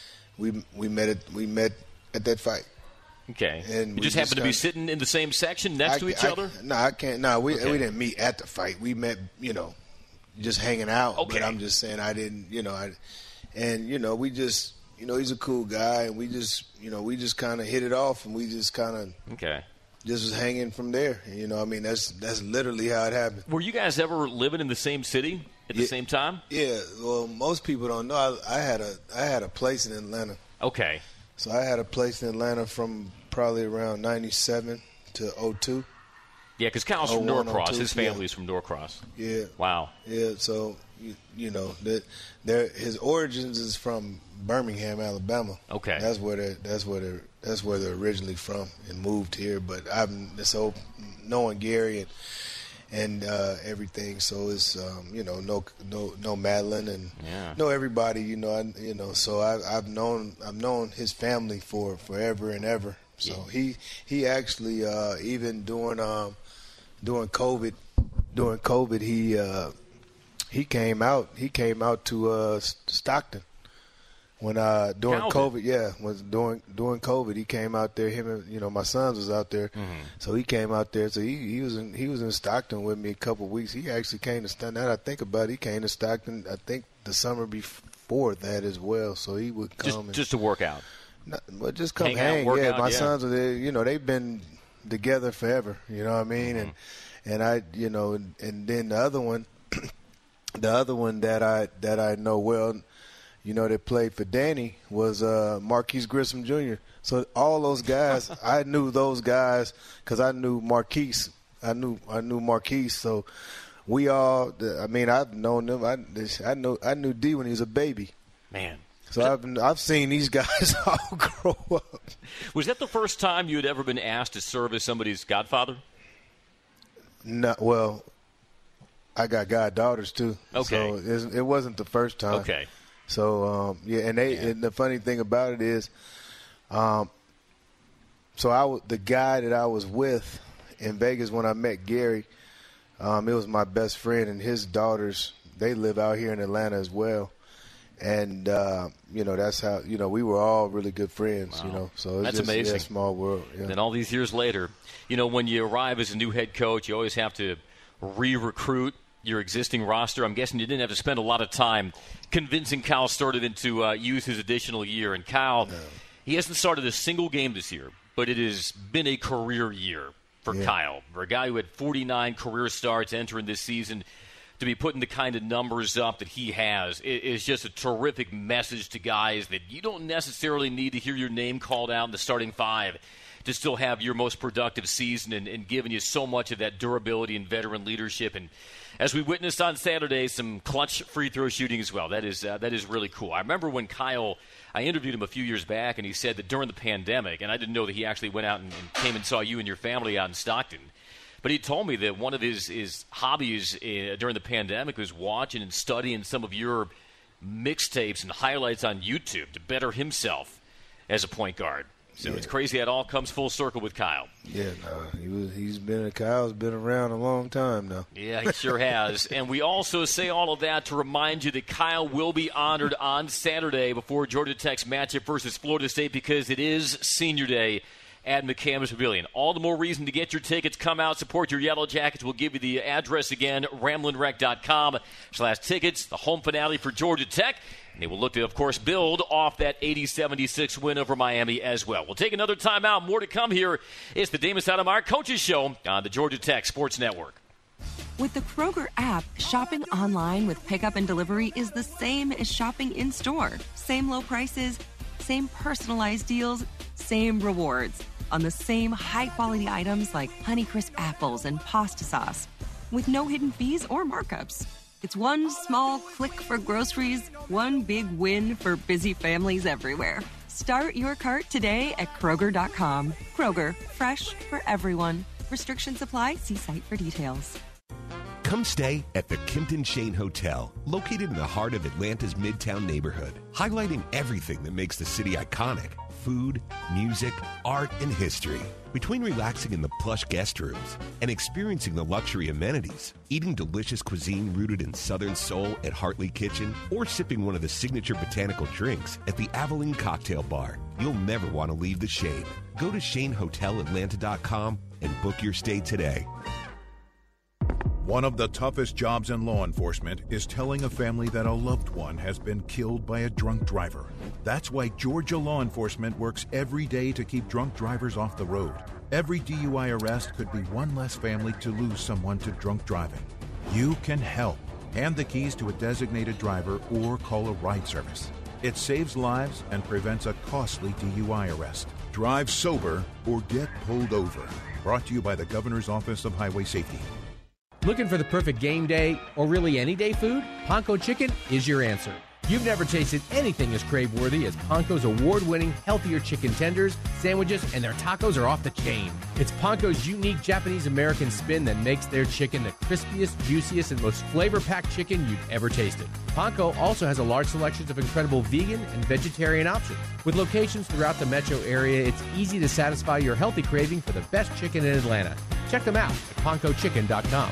we we met at we met at that fight. Okay. And you just happened to be sitting in the same section next I, to each I, other? No, I can't. No, we okay. we didn't meet at the fight. We met, you know, just hanging out. Okay. But I'm just saying I didn't, you know, I, and you know, we just, you know, he's a cool guy, and we just, you know, we just kind of hit it off, and we just kind of, okay, just was hanging from there. You know, I mean, that's that's literally how it happened. Were you guys ever living in the same city at the yeah, same time? Yeah. Well, most people don't know. I, I had a I had a place in Atlanta. Okay. So I had a place in Atlanta from probably around ninety-seven to oh two. Yeah, because Kyle's from Norcross. oh two, His family's yeah. from Norcross. Yeah. Wow. Yeah, so, you, you know, that there his origins is from Birmingham, Alabama. Okay. That's where they're, that's where they're, that's where they're originally from and moved here. But I've so knowing Gary and and uh, everything, so it's um, you know no no no Madeline and yeah. know everybody, you know, I, you know. So I, I've known I've known his family for forever and ever. So yeah. he he actually uh, even during um, during COVID during COVID he uh, he came out he came out to uh, Stockton when uh, during Calvin. COVID yeah was during during COVID he came out there. Him and you know my sons was out there, mm-hmm. so he came out there. So he, he was in he was in Stockton with me a couple of weeks. He actually came to Stockton. Now that I think about it, he came to Stockton. I think the summer before that as well. So he would come just, and, just to work out. Not, but just come hang. hang. Out, yeah, out, my yeah. sons are there. You know they've been together forever. You know what I mean? Mm-hmm. And and I you know and, and then the other one, the other one that I that I know well. You know, that played for Danny was uh, Marquise Grissom Junior So all those guys, I knew those guys because I knew Marquise I knew I knew Marquise, so we all. I mean, I've known them. I I know I knew D when he was a baby. Man. So I've been, I've seen these guys all grow up. Was that the first time you had ever been asked to serve as somebody's godfather? No, well, I got goddaughters too. Okay. So it wasn't the first time. Okay. So um, yeah, and they yeah. and the funny thing about it is, um, so I w- the guy that I was with in Vegas when I met Gary, um, it was my best friend, and his daughters, they live out here in Atlanta as well. And, uh, you know, that's how, you know, we were all really good friends, wow. you know. So it's that's just amazing. Yeah, a small world. Yeah. And all these years later, you know, when you arrive as a new head coach, you always have to re-recruit your existing roster. I'm guessing you didn't have to spend a lot of time convincing Kyle Sturdivant to uh, use his additional year. And Kyle, no. he hasn't started a single game this year, but it has been a career year for yeah. Kyle. For a guy who had forty-nine career starts entering this season, to be putting the kind of numbers up that he has is just a terrific message to guys that you don't necessarily need to hear your name called out in the starting five to still have your most productive season and, and giving you so much of that durability and veteran leadership. And as we witnessed on Saturday, some clutch free throw shooting as well. That is uh, that is really cool. I remember when Kyle, I interviewed him a few years back, and he said that during the pandemic, and I didn't know that he actually went out and, and came and saw you and your family out in Stockton, but he told me that one of his, his hobbies uh, during the pandemic was watching and studying some of your mixtapes and highlights on YouTube to better himself as a point guard. So yeah. it's crazy how it all comes full circle with Kyle. Yeah, no, he was, he's been Kyle's been around a long time now. Yeah, he sure has. And we also say all of that to remind you that Kyle will be honored on Saturday before Georgia Tech's matchup versus Florida State, because it is Senior Day at McCammons Pavilion. All the more reason to get your tickets. Come out, support your Yellow Jackets. We'll give you the address again, ramblin rec dot com slash tickets, the home finale for Georgia Tech. And they will look to, of course, build off that eighty seventy-six win over Miami as well. We'll take another timeout. More to come here. It's the Damon Stoudemire Coaches Show on the Georgia Tech Sports Network. With the Kroger app, shopping online with pickup and delivery is the same as shopping in-store. Same low prices, same personalized deals, same rewards on the same high-quality items like Honeycrisp apples and pasta sauce, with no hidden fees or markups. It's one small click for groceries, one big win for busy families everywhere. Start your cart today at Kroger dot com. Kroger, fresh for everyone. Restrictions apply. See site for details. Come stay at the Kimpton Shane Hotel, located in the heart of Atlanta's Midtown neighborhood, highlighting everything that makes the city iconic: food, music, art, and history. Between relaxing in the plush guest rooms and experiencing the luxury amenities, eating delicious cuisine rooted in Southern soul at Hartley Kitchen, or sipping one of the signature botanical drinks at the Abilene Cocktail Bar, you'll never want to leave the Shane. Go to Shane Hotel Atlanta dot com and book your stay today. One of the toughest jobs in law enforcement is telling a family that a loved one has been killed by a drunk driver. That's why Georgia law enforcement works every day to keep drunk drivers off the road. Every D U I arrest could be one less family to lose someone to drunk driving. You can help. Hand the keys to a designated driver or call a ride service. It saves lives and prevents a costly D U I arrest. Drive sober or get pulled over. Brought to you by the Governor's Office of Highway Safety. Looking for the perfect game day or really any day food? Ponko Chicken is your answer. You've never tasted anything as crave-worthy as Ponko's award-winning healthier chicken tenders, sandwiches, and their tacos are off the chain. It's Ponko's unique Japanese-American spin that makes their chicken the crispiest, juiciest, and most flavor-packed chicken you've ever tasted. Ponko also has a large selection of incredible vegan and vegetarian options. With locations throughout the metro area, it's easy to satisfy your healthy craving for the best chicken in Atlanta. Check them out at ponko chicken dot com.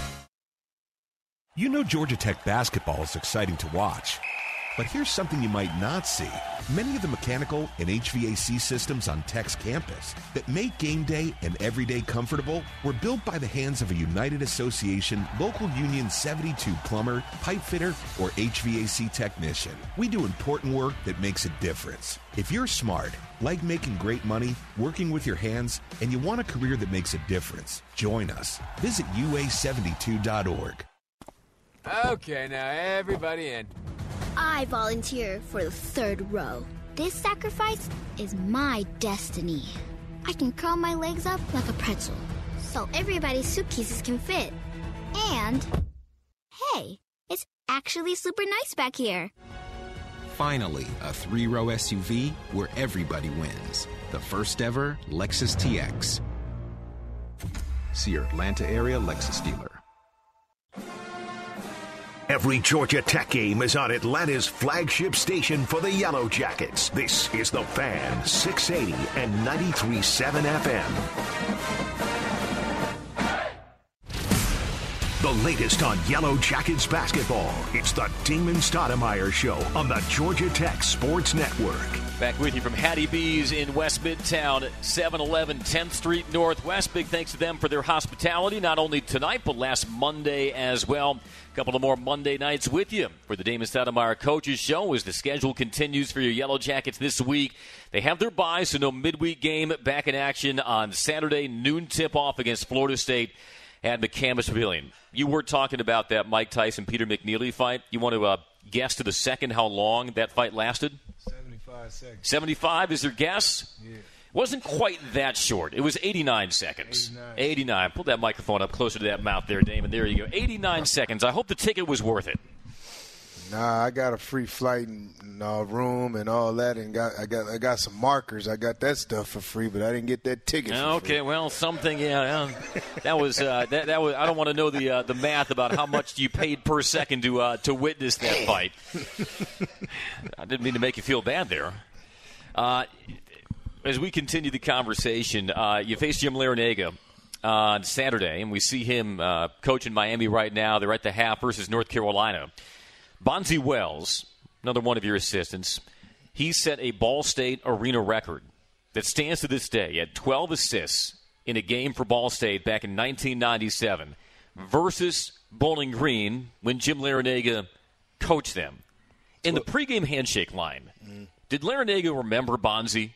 You know Georgia Tech basketball is exciting to watch. But here's something you might not see. Many of the mechanical and H V A C systems on Tech's campus that make game day and everyday comfortable were built by the hands of a United Association Local Union seventy-two plumber, pipe fitter, or H V A C technician. We do important work that makes a difference. If you're smart, like making great money, working with your hands, and you want a career that makes a difference, join us. Visit U A seventy-two dot org. Okay, now everybody in. I volunteer for the third row. This sacrifice is my destiny. I can curl my legs up like a pretzel. so everybody's suitcases can fit. And, hey, it's actually super nice back here. Finally, a three-row S U V where everybody wins. The first ever Lexus T X. See your Atlanta area Lexus dealer. Every Georgia Tech game is on Atlanta's flagship station for the Yellow Jackets. This is The Fan, six eighty and ninety-three point seven F M. The latest on Yellow Jackets basketball. It's the Damon Stoudemire Show on the Georgia Tech Sports Network. Back with you from Hattie B's in West Midtown, seven eleven tenth Street Northwest. Big thanks to them for their hospitality, not only tonight, but last Monday as well. A couple of more Monday nights with you for the Damon Stoudemire Coaches Show as the schedule continues for your Yellow Jackets this week. They have their bye, so no midweek game. Back in action on Saturday, noon tip-off against Florida State at McCamus Pavilion. You were talking about that Mike Tyson-Peter McNeely fight. You want to uh, guess to the second how long that fight lasted? seventy-five seconds. seventy-five is your guess? Yeah. Wasn't quite that short. It was eighty-nine seconds. eighty-nine. eighty-nine. Pull that microphone up closer to that mouth there, Damon. There you go. eighty-nine seconds. I hope the ticket was worth it. Nah, I got a free flight and, and uh, room and all that, and got I got I got some markers. I got that stuff for free, but I didn't get that ticket. For okay, free. well, something. Yeah, yeah. that was uh, that. That was. I don't want to know the uh, the math about how much you paid per second to uh, to witness that fight. I didn't mean to make you feel bad there. Uh, as we continue the conversation, uh, you face Jim Larrañaga on Saturday, and we see him uh, coaching Miami right now. They're at the half versus North Carolina. Bonzi Wells, another one of your assistants, he set a Ball State arena record that stands to this day. He had twelve assists in a game for Ball State back in nineteen ninety-seven versus Bowling Green when Jim Larrañaga coached them. In the pregame handshake line, mm. did Larrañaga remember Bonzi?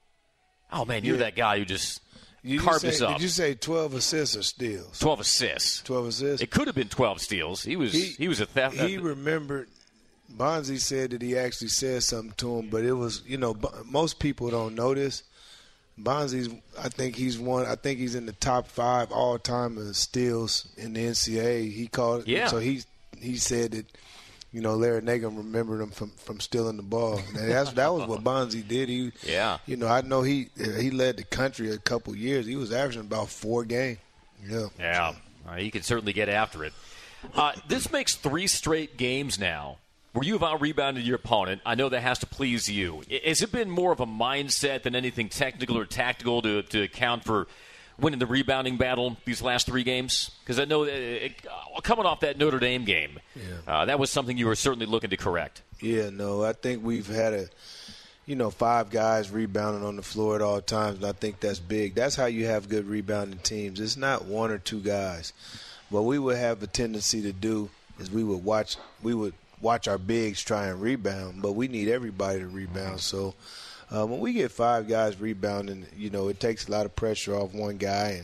Oh, man, you're yeah. that guy who just you carved say, us up. Did you say twelve assists or steals? twelve assists. twelve assists? It could have been twelve steals. He was he, he was a theft. He remembered. Bonzi said that he actually said something to him, but it was, you know, most people don't know this. Bonzi's, I think he's one. I think he's in the top five all time in steals in the N C double A. He called it. Yeah. So he he said that, you know, Larrañaga remembered him from, from stealing the ball. And that's that was what Bonzi did. He, yeah. You know, I know he he led the country a couple years. He was averaging about four games. Yeah. Yeah. Uh, he could certainly get after it. Uh, this makes three straight games now where you have out-rebounded your opponent. I know that has to please you. Has it been more of a mindset than anything technical or tactical to, to account for winning the rebounding battle these last three games? Because I know it, it, coming off that Notre Dame game, yeah. uh, that was something you were certainly looking to correct. Yeah, no, I think we've had a, you know, five guys rebounding on the floor at all times, and I think that's big. That's how you have good rebounding teams. It's not one or two guys. What we would have a tendency to do is we would watch we would watch our bigs try and rebound, but we need everybody to rebound. So uh, when we get five guys rebounding, you know, it takes a lot of pressure off one guy, and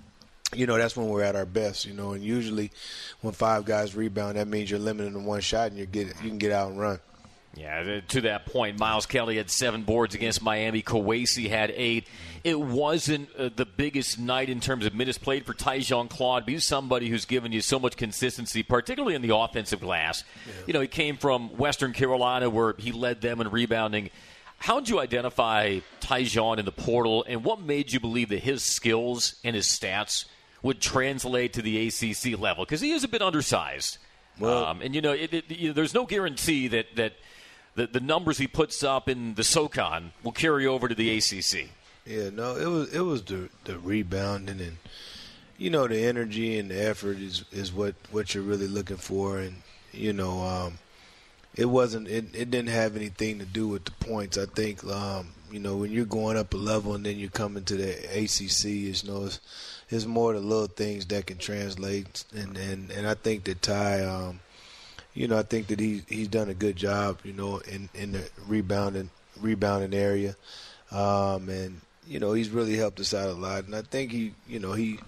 you know that's when we're at our best. You know, and usually when five guys rebound, that means you're limited to one shot and you get you can get out and run. Yeah, to that point, Miles Kelly had seven boards against Miami. Kawasi had eight. It wasn't uh, the biggest night in terms of minutes played for Tyjon Claude, but he's somebody who's given you so much consistency, particularly in the offensive glass. Yeah. You know, he came from Western Carolina where he led them in rebounding. How did you identify Tyjon in the portal, and what made you believe that his skills and his stats would translate to the A C C level? Because he is a bit undersized. Well, um, and, you know, it, it, you know, there's no guarantee that, that – The, the numbers he puts up in the SoCon will carry over to the A C C. Yeah, no, it was it was the the rebounding and, you know, the energy and the effort is, is what, what you're really looking for. And, you know, um, it wasn't it, it didn't have anything to do with the points. I think, um, you know, when you're going up a level and then you're coming to the A C C, you know, it's, it's more the little things that can translate. And, and, and I think that Ty um, – You know, I think that he he's done a good job, you know, in, in the rebounding rebounding area, um, and you know he's really helped us out a lot. And I think he, you know, he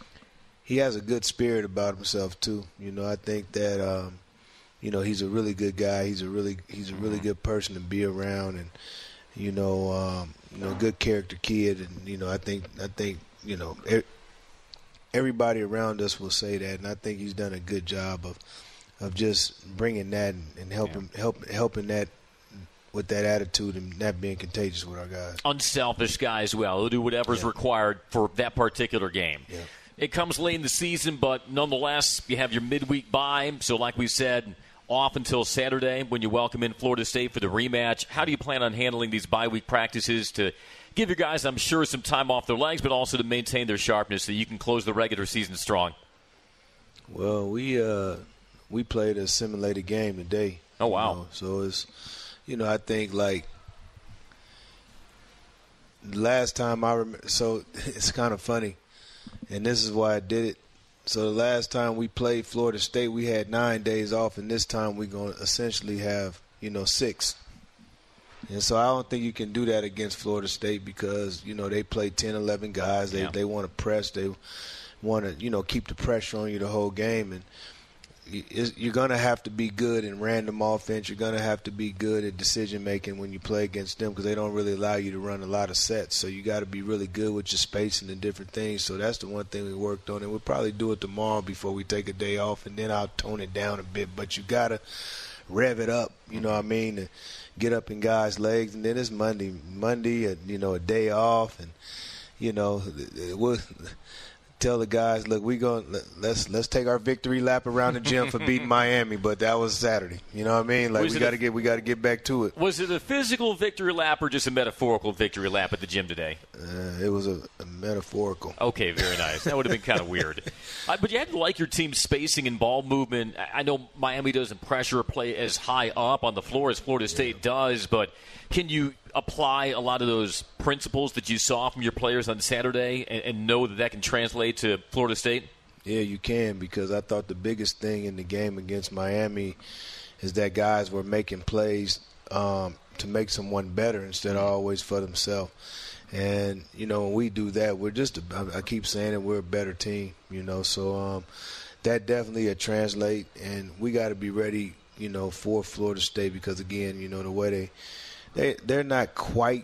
he has a good spirit about himself too. You know, I think that um, you know he's a really good guy. He's a really he's a really good person to be around, and you know, um, you know, good character kid. And you know, I think I think you know. It, everybody around us will say that, and I think he's done a good job of of just bringing that and, and helping yeah. help, helping that with that attitude and that being contagious with our guys. Unselfish guy as well. He'll do whatever's yeah. required for that particular game. Yeah. It comes late in the season, but nonetheless, you have your midweek bye. So like we said, off until Saturday when you welcome in Florida State for the rematch. How do you plan on handling these bye week practices to give your guys, I'm sure, some time off their legs, but also to maintain their sharpness so you can close the regular season strong? Well, we uh, we played a simulated game today. Oh, wow. You know, so it's, you know, I think like last time I remember, so it's kind of funny, and this is why I did it. So the last time we played Florida State, we had nine days off, and this time we're going to essentially have, you know, six. And so I don't think you can do that against Florida State because, you know, they play ten, eleven guys. They yeah. they want to press. They want to, you know, keep the pressure on you the whole game. And you're going to have to be good in random offense. You're going to have to be good at decision-making when you play against them because they don't really allow you to run a lot of sets. So you got to be really good with your spacing and different things. So that's the one thing we worked on. And we'll probably do it tomorrow before we take a day off, and then I'll tone it down a bit. But you got to rev it up, you know what I mean, and get up in guys' legs. And then it's Monday. Monday, you know, a day off. And, you know, we'll – tell the guys, look, we going let's let's take our victory lap around the gym for beating Miami, but that was Saturday. You know what I mean? Like was we got to get we got to get back to it. Was it a physical victory lap or just a metaphorical victory lap at the gym today? Uh, it was a, a metaphorical. Okay, very nice. That would have been kind of weird. Uh, but you had to like your team's spacing and ball movement. I know Miami doesn't pressure play as high up on the floor as Florida State yeah. does, but can you apply a lot of those principles that you saw from your players on Saturday and, and know that that can translate to Florida State? Yeah, you can, because I thought the biggest thing in the game against Miami is that guys were making plays um, to make someone better instead of always for themselves. And, you know, when we do that, we're just, a, I keep saying it, we're a better team, you know. So um, that definitely a translate, and we got to be ready, you know, for Florida State because, again, you know, the way they – They, they're not quite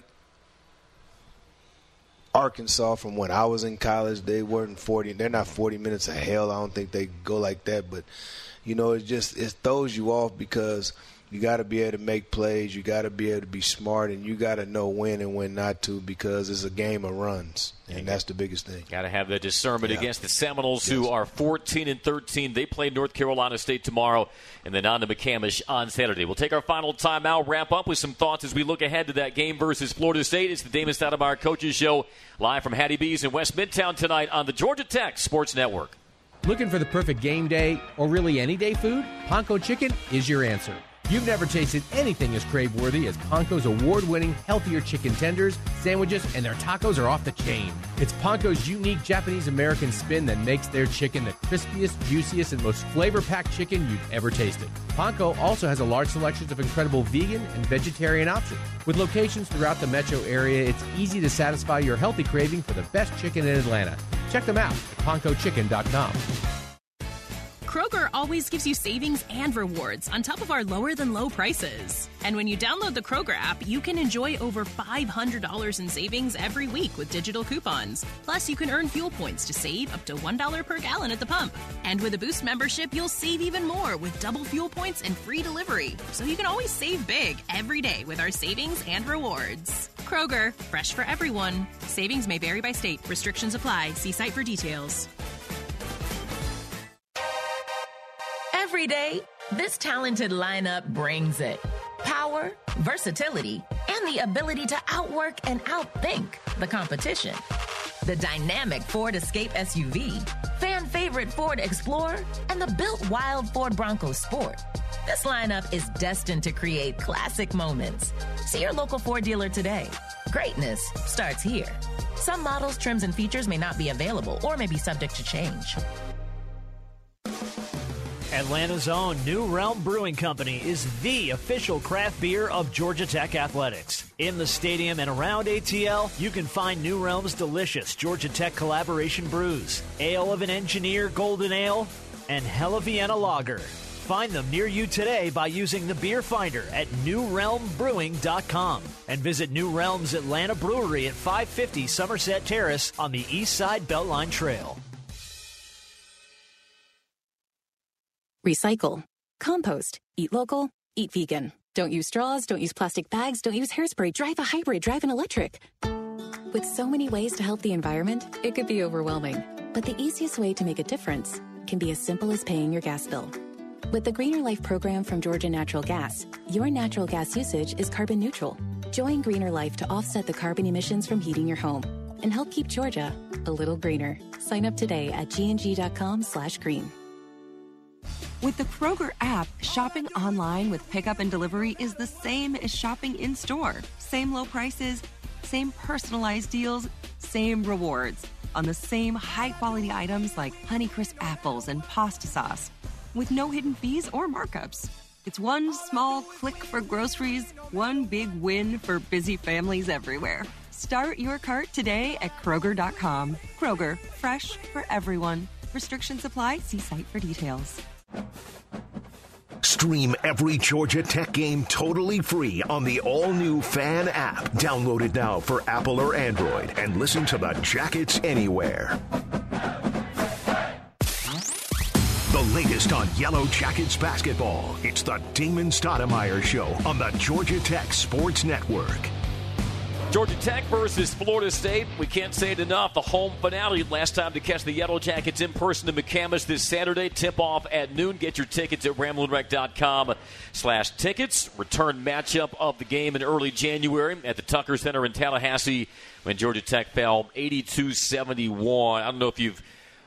Arkansas from when I was in college. They weren't forty. They're not forty minutes of hell. I don't think they go like that. But, you know, it just it throws you off because you got to be able to make plays. You got to be able to be smart, and you got to know when and when not to because it's a game of runs, and that's the biggest thing. Got to have the discernment yeah. against the Seminoles, yes. who are fourteen and thirteen. They play North Carolina State tomorrow, and then on to McCamish on Saturday. We'll take our final timeout, wrap up with some thoughts as we look ahead to that game versus Florida State. It's the Damon Stoudemire Coaches Show, live from Hattie B's in West Midtown tonight on the Georgia Tech Sports Network. Looking for the perfect game day or really any day food? Ponko Chicken is your answer. You've never tasted anything as crave-worthy as Ponko's award-winning healthier chicken tenders, sandwiches, and their tacos are off the chain. It's Ponko's unique Japanese-American spin that makes their chicken the crispiest, juiciest, and most flavor-packed chicken you've ever tasted. Ponko also has a large selection of incredible vegan and vegetarian options. With locations throughout the metro area, it's easy to satisfy your healthy craving for the best chicken in Atlanta. Check them out at ponko chicken dot com. Kroger always gives you savings and rewards on top of our lower-than-low prices. And when you download the Kroger app, you can enjoy over five hundred dollars in savings every week with digital coupons. Plus, you can earn fuel points to save up to one dollar per gallon at the pump. And with a Boost membership, you'll save even more with double fuel points and free delivery. So you can always save big every day with our savings and rewards. Kroger, fresh for everyone. Savings may vary by state. Restrictions apply. See site for details. Every day, this talented lineup brings it. Power, versatility, and the ability to outwork and outthink the competition. The dynamic Ford Escape S U V, fan favorite Ford Explorer, and the built wild Ford Bronco Sport. This lineup is destined to create classic moments. See your local Ford dealer today. Greatness starts here. Some models, trims, and features may not be available or may be subject to change. Atlanta's own New Realm Brewing Company is the official craft beer of Georgia Tech Athletics. In the stadium and around A T L, you can find New Realm's delicious Georgia Tech collaboration brews, Ale of an Engineer Golden Ale, and Hella Vienna Lager. Find them near you today by using the Beer Finder at new realm brewing dot com and visit New Realm's Atlanta Brewery at five fifty Somerset Terrace on the East Side Beltline Trail. recycle, compost, eat local, eat vegan. Don't use straws, don't use plastic bags, don't use hairspray, drive a hybrid, drive an electric. With so many ways to help the environment, it could be overwhelming. But the easiest way to make a difference can be as simple as paying your gas bill. With the Greener Life program from Georgia Natural Gas, your natural gas usage is carbon neutral. Join Greener Life to offset the carbon emissions from heating your home and help keep Georgia a little greener. Sign up today at gng.com slash green. With the Kroger app, shopping online with pickup and delivery is the same as shopping in-store. Same low prices, same personalized deals, same rewards on the same high-quality items like Honeycrisp apples and pasta sauce, with no hidden fees or markups. It's one small click for groceries, one big win for busy families everywhere. Start your cart today at Kroger dot com. Kroger, fresh for everyone. Restrictions apply. See site for details. Stream every Georgia Tech game totally free on the all-new Fan app. Download it now for Apple or Android and listen to the Jackets anywhere. The latest on Yellow Jackets basketball. It's the Damon Stoudemire Show on the Georgia Tech Sports Network. Georgia Tech versus Florida State. We can't say it enough. The home finale. Last time to catch the Yellow Jackets in person to McCamus this Saturday. Tip-off at noon. Get your tickets at ramblinwreck.com slash tickets. Return matchup of the game in early January at the Tucker Center in Tallahassee when Georgia Tech fell eighty-two seventy-one. I don't know if you've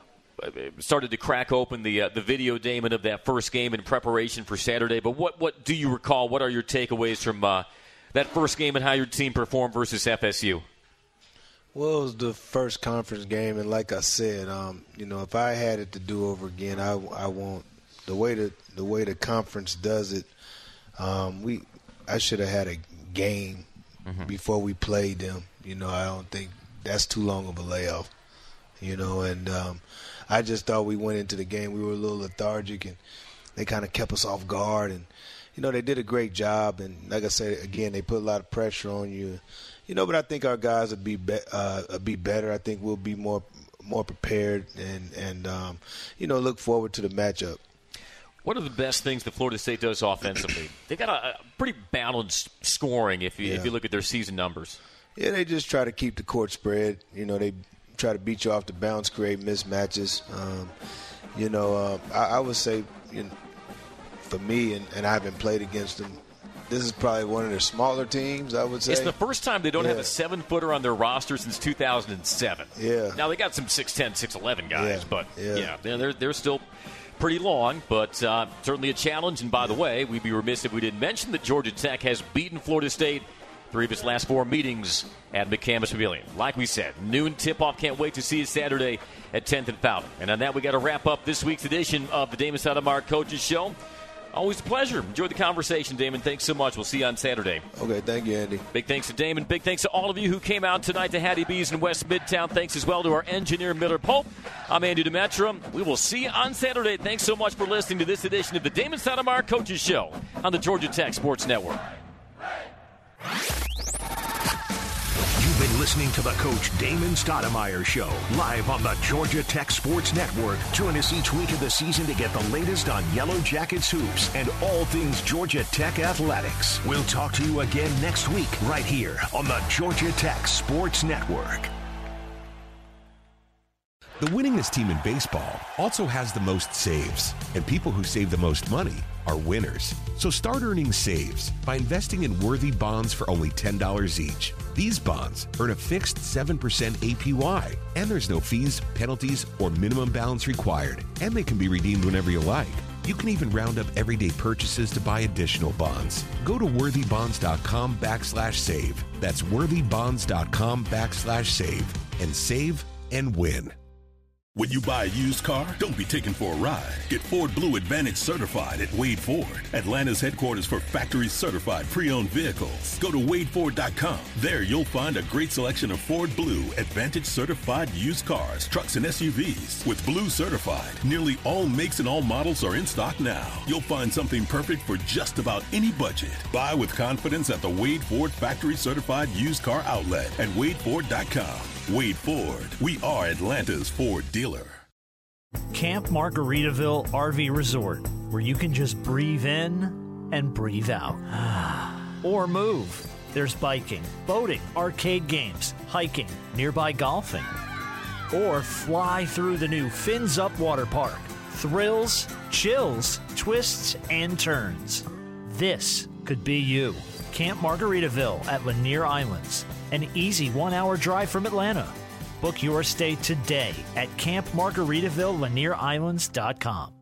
started to crack open the uh, the video, Damon, of that first game in preparation for Saturday. But what, what do you recall? What are your takeaways from uh, that first game and how your team performed versus F S U? Well, it was the first conference game, and like I said, um, you know, if I had it to do over again, I, I won't. The way the the way the conference does it, um, we I should have had a game mm-hmm. before we played them. You know, I don't think that's too long of a layoff. You know, and um, I just thought we went into the game, we were a little lethargic, and they kind of kept us off guard. And you know, they did a great job, and like I said, again, they put a lot of pressure on you. You know, but I think our guys would be, be uh, be better. I think we'll be more more prepared and, and um, you know, look forward to the matchup. What are the best things that Florida State does offensively? They got a, a pretty balanced scoring if you, yeah. if you look at their season numbers. Yeah, they just try to keep the court spread. You know, they try to beat you off the bounce, create mismatches. Um, you know, uh, I, I would say, you know, for me, and, and I haven't played against them, this is probably one of their smaller teams, I would say. It's the first time they don't yeah. have a seven-footer on their roster since two thousand seven. Yeah. Now, they got some six ten, six eleven guys, yeah. but, yeah, yeah they're, they're still pretty long, but uh, certainly a challenge. And, by the way, we'd be remiss if we didn't mention that Georgia Tech has beaten Florida State three of its last four meetings at McCamus Pavilion. Like we said, noon tip-off. Can't wait to see you Saturday at tenth and Fountain. And on that, we got to wrap up this week's edition of the Damon Stoudemire Coaches Show. Always a pleasure. Enjoy the conversation, Damon. Thanks so much. We'll see you on Saturday. Okay, thank you, Andy. Big thanks to Damon. Big thanks to all of you who came out tonight to Hattie B's in West Midtown. Thanks as well to our engineer, Miller Pope. I'm Andy Demetra. We will see you on Saturday. Thanks so much for listening to this edition of the Damon Stoudemire Coaches Show on the Georgia Tech Sports Network. You've been listening to the Coach Damon Stoudemire Show, live on the Georgia Tech Sports Network. Join us each week of the season to get the latest on Yellow Jackets hoops and all things Georgia Tech athletics. We'll talk to you again next week, right here on the Georgia Tech Sports Network. The winningest team in baseball also has the most saves, and people who save the most money are winners. So start earning saves by investing in worthy bonds for only ten dollars each. These bonds earn a fixed seven percent A P Y, and there's no fees, penalties, or minimum balance required, and they can be redeemed whenever you like. You can even round up everyday purchases to buy additional bonds. Go to worthybonds.com backslash save. That's worthybonds.com backslash save, and save and win. When you buy a used car, don't be taken for a ride. Get Ford Blue Advantage certified at Wade Ford, Atlanta's headquarters for factory certified pre-owned vehicles. Go to wade ford dot com. There you'll find a great selection of Ford Blue Advantage certified used cars, trucks, and S U Vs. With Blue certified, nearly all makes and all models are in stock now. You'll find something perfect for just about any budget. Buy with confidence at the Wade Ford factory certified used car outlet at wade ford dot com. Wade Ford, we are Atlanta's Ford dealer. Camp Margaritaville R V Resort. where you can just breathe in and breathe out. Or move. There's biking, boating, arcade games, hiking, nearby golfing. Or fly through the new Fins Up Water Park. Thrills, chills, twists, and turns. This could be you. Camp Margaritaville at Lanier Islands. An easy one-hour drive from Atlanta. Book your stay today at camp margaritaville lanier islands dot com.